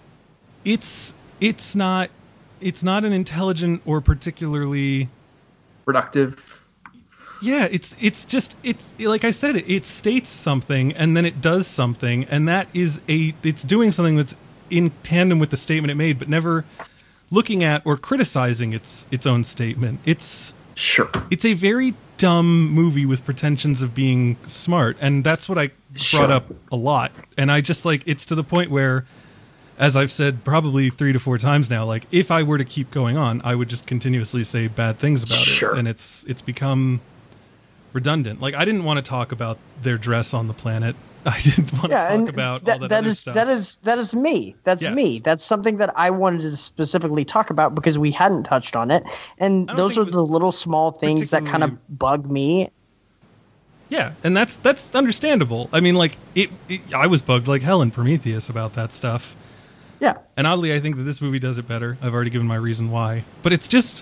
S1: it's not an intelligent or particularly
S3: productive.
S1: Yeah, it's like I said, it states something and then it does something, and that is it's doing something that's in tandem with the statement it made, but never looking at or criticizing its own statement. It's a very dumb movie with pretensions of being smart, and that's what I brought up a lot. And I just like, it's to the point where, as I've said probably 3 to 4 times now, like if I were to keep going on, I would just continuously say bad things about it, and it's become redundant. Like, I didn't want to talk about their dress on the planet. I didn't want to talk about all that other stuff.
S4: That is me. That's me. That's something that I wanted to specifically talk about because we hadn't touched on it. And those are the little small things that kind of bug me.
S1: Yeah, and that's understandable. I mean, like, I was bugged like hell in Prometheus about that stuff.
S4: Yeah.
S1: And oddly, I think that this movie does it better. I've already given my reason why. But it's just...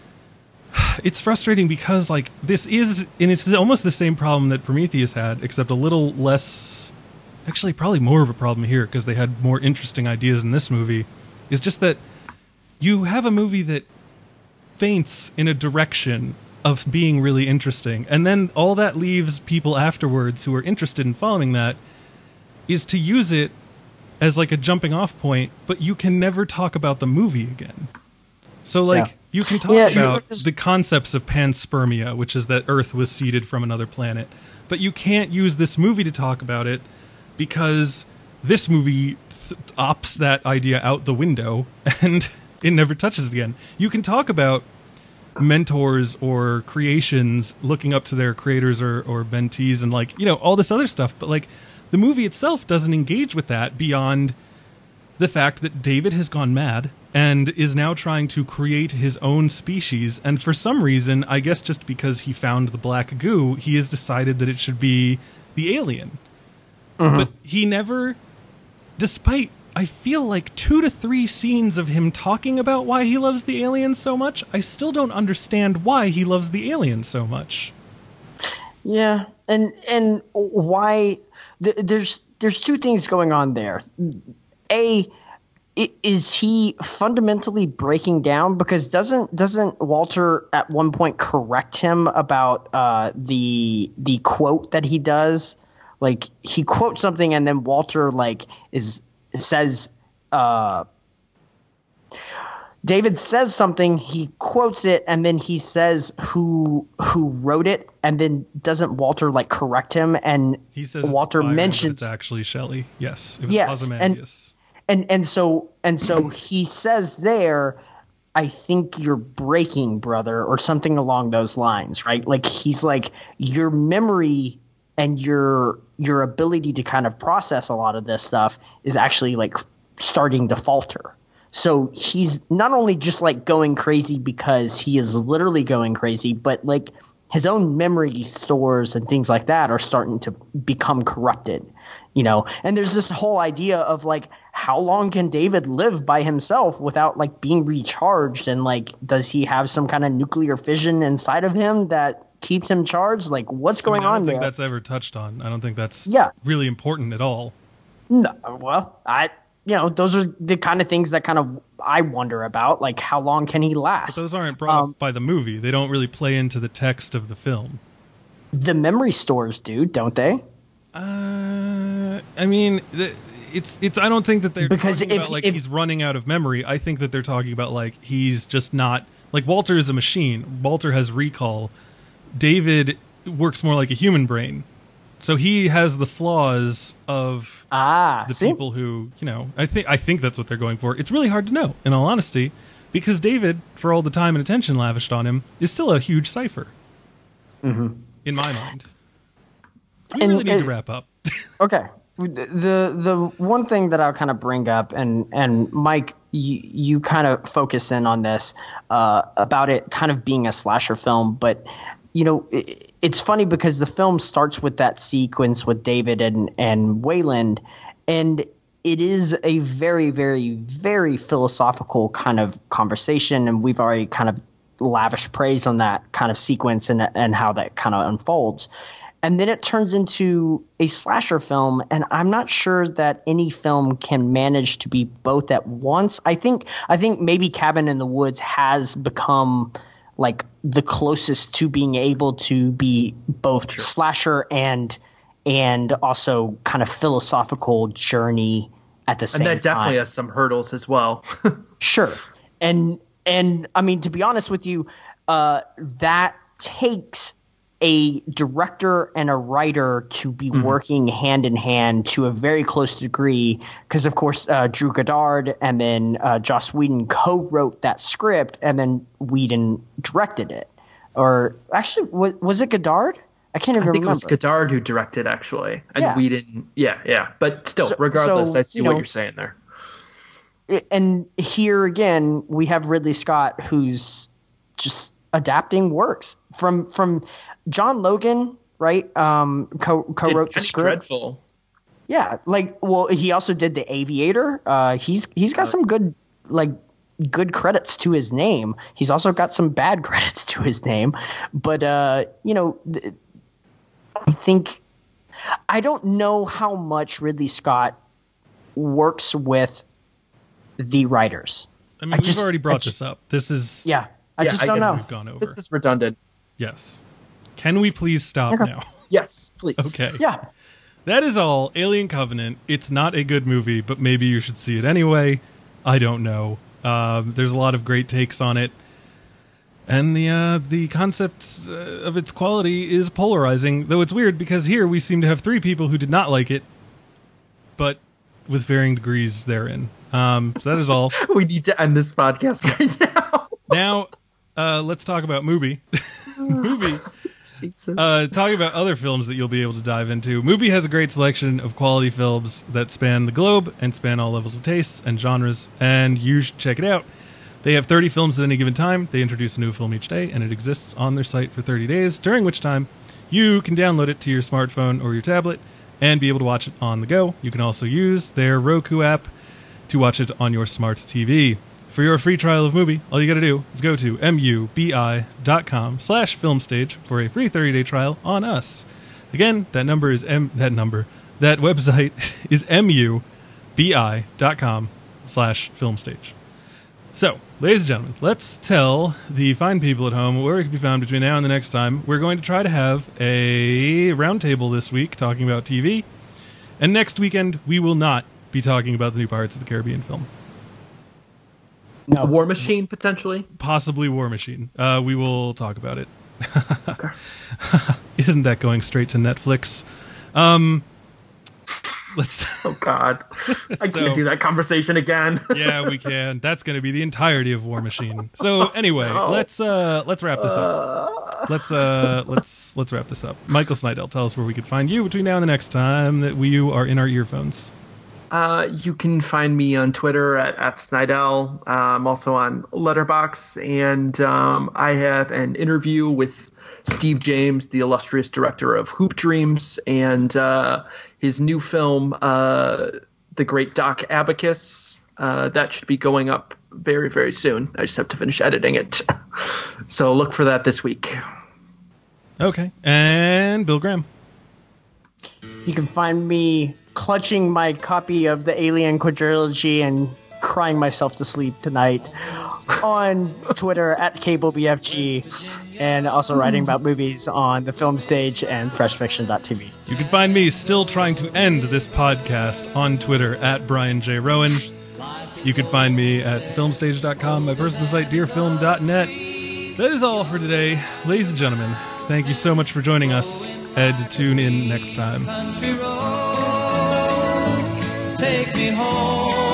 S1: it's frustrating because, like, this is... and it's almost the same problem that Prometheus had, except a little less... actually, probably more of a problem here, because they had more interesting ideas in this movie, is just that you have a movie that faints in a direction of being really interesting, and then all that leaves people afterwards who are interested in following that is to use it as like a jumping off point, but you can never talk about the movie again. So like you can talk about the concepts of panspermia, which is that Earth was seeded from another planet, but you can't use this movie to talk about it because this movie opts that idea out the window and it never touches it again. You can talk about mentors or creations looking up to their creators or mentees and, like, you know, all this other stuff, but like the movie itself doesn't engage with that beyond the fact that David has gone mad and is now trying to create his own species, and for some reason, I guess just because he found the black goo, he has decided that it should be the alien. But he never, despite, I feel like 2 to 3 scenes of him talking about why he loves the aliens so much, I still don't understand why he loves the aliens so much.
S4: Yeah, and why... There's 2 things going on there. A, is he fundamentally breaking down? Because doesn't Walter at one point correct him about the quote that he does? Like, he quotes something and then Walter says David says something, he quotes it, and then he says who wrote it, and then doesn't Walter like correct him? And
S1: he says
S4: Walter mentions
S1: it's actually Shelley. Yes, it was Ozymandias.
S4: And so he says there, I think you're breaking, brother, or something along those lines, right? Like, he's like, your memory and your ability to kind of process a lot of this stuff is actually like starting to falter. So he's not only just like going crazy because he is literally going crazy, but like his own memory stores and things like that are starting to become corrupted, you know? And there's this whole idea of like, how long can David live by himself without like being recharged? And like, does he have some kind of nuclear fission inside of him that keeps him charged? Like, what's going on there?
S1: I don't think that's ever touched on. I don't think that's really important at all.
S4: No, well, those are the kind of things that kind of I wonder about, like how long can he last?
S1: But those aren't brought up by the movie. They don't really play into the text of the film.
S4: The memory stores do, don't they?
S1: I mean, it's. I don't think that they're talking about like he's running out of memory. I think that they're talking about like he's just not like Walter is a machine. Walter has recall. David works more like a human brain. So he has the flaws of the people who, you know, I think that's what they're going for. It's really hard to know, in all honesty, because David, for all the time and attention lavished on him, is still a huge cipher. In my mind. We really need to wrap up.
S4: Okay. The one thing that I'll kind of bring up, and Mike, you kind of focus in on this, about it kind of being a slasher film, but you know, it's funny because the film starts with that sequence with David and Wayland, and it is a very, very, very philosophical kind of conversation, and we've already kind of lavished praise on that kind of sequence and how that kind of unfolds. And then it turns into a slasher film, and I'm not sure that any film can manage to be both at once. I think maybe Cabin in the Woods has become like the closest to being able to be both slasher and also kind of philosophical journey at the same time.
S3: And that definitely has some hurdles as well.
S4: Sure. And I mean, to be honest with you, that takes a director and a writer to be working hand in hand to a very close degree, because of course Drew Goddard and then Joss Whedon co-wrote that script, and then Whedon directed it. Or actually, was it Goddard? I can't even remember. I think
S3: it was Goddard who directed, actually, and
S4: yeah.
S3: Whedon. Yeah. But still, regardless, I see what you're saying there.
S4: And here again, we have Ridley Scott, who's just adapting works from John Logan, right? Co-wrote the script.
S3: Dreadful.
S4: Yeah, he also did The Aviator. He's got some good credits to his name. He's also got some bad credits to his name. But I don't know how much Ridley Scott works with the writers.
S1: I mean, we've already brought this up. This is
S4: I don't know.
S1: We've gone over.
S3: This is redundant.
S1: Yes. Can we please stop now?
S3: Yes, please.
S1: Okay.
S4: Yeah.
S1: That is all. Alien Covenant. It's not a good movie, but maybe you should see it anyway. I don't know. There's a lot of great takes on it. And the concept of its quality is polarizing, though it's weird because here we seem to have 3 people who did not like it, but with varying degrees therein. So that is all.
S3: We need to end this podcast right now.
S1: Now, let's talk about Mubi. Mubi. Talking about other films that you'll be able to dive into. Mubi has a great selection of quality films that span the globe and span all levels of tastes and genres, and you should check it out. They have 30 films at any given time. They introduce a new film each day, and it exists on their site for 30 days, during which time you can download it to your smartphone or your tablet and be able to watch it on the go. You can also use their Roku app to watch it on your smart TV. For your free trial of Mubi, all you got to do is go to mubi.com/filmstage for a free 30-day trial on us. Again, that website is mubi.com/filmstage. So, ladies and gentlemen, let's tell the fine people at home where we can be found between now and the next time. We're going to try to have a roundtable this week talking about TV, and next weekend we will not be talking about the new Pirates of the Caribbean film.
S3: No. War Machine, potentially?
S1: Possibly War Machine. We will talk about it.
S3: Okay.
S1: Isn't that going straight to Netflix? Let's.
S3: Oh God, I can't do that conversation again.
S1: Yeah, we can. That's going to be the entirety of War Machine. So anyway, let's wrap this up. Let's wrap this up. Michael Snydell, tell us where we could find you between now and the next time that you are in our earphones.
S3: You can find me on Twitter at Snydell. I'm also on Letterboxd, and I have an interview with Steve James, the illustrious director of Hoop Dreams, and his new film, The Great Doc Abacus. That should be going up very, very soon. I just have to finish editing it. So look for that this week.
S1: Okay. And Bill Graham.
S4: You can find me clutching my copy of the Alien quadrilogy and crying myself to sleep tonight on Twitter at CableBFG, and also writing about movies on The Film Stage and FreshFiction.tv.
S1: You can find me still trying to end this podcast on Twitter at Brian J. Rowan. You can find me at thefilmstage.com, my personal site, dearfilm.net. That is all for today. Ladies and gentlemen, thank you so much for joining us, and tune in next time.
S2: Country roads, take me home.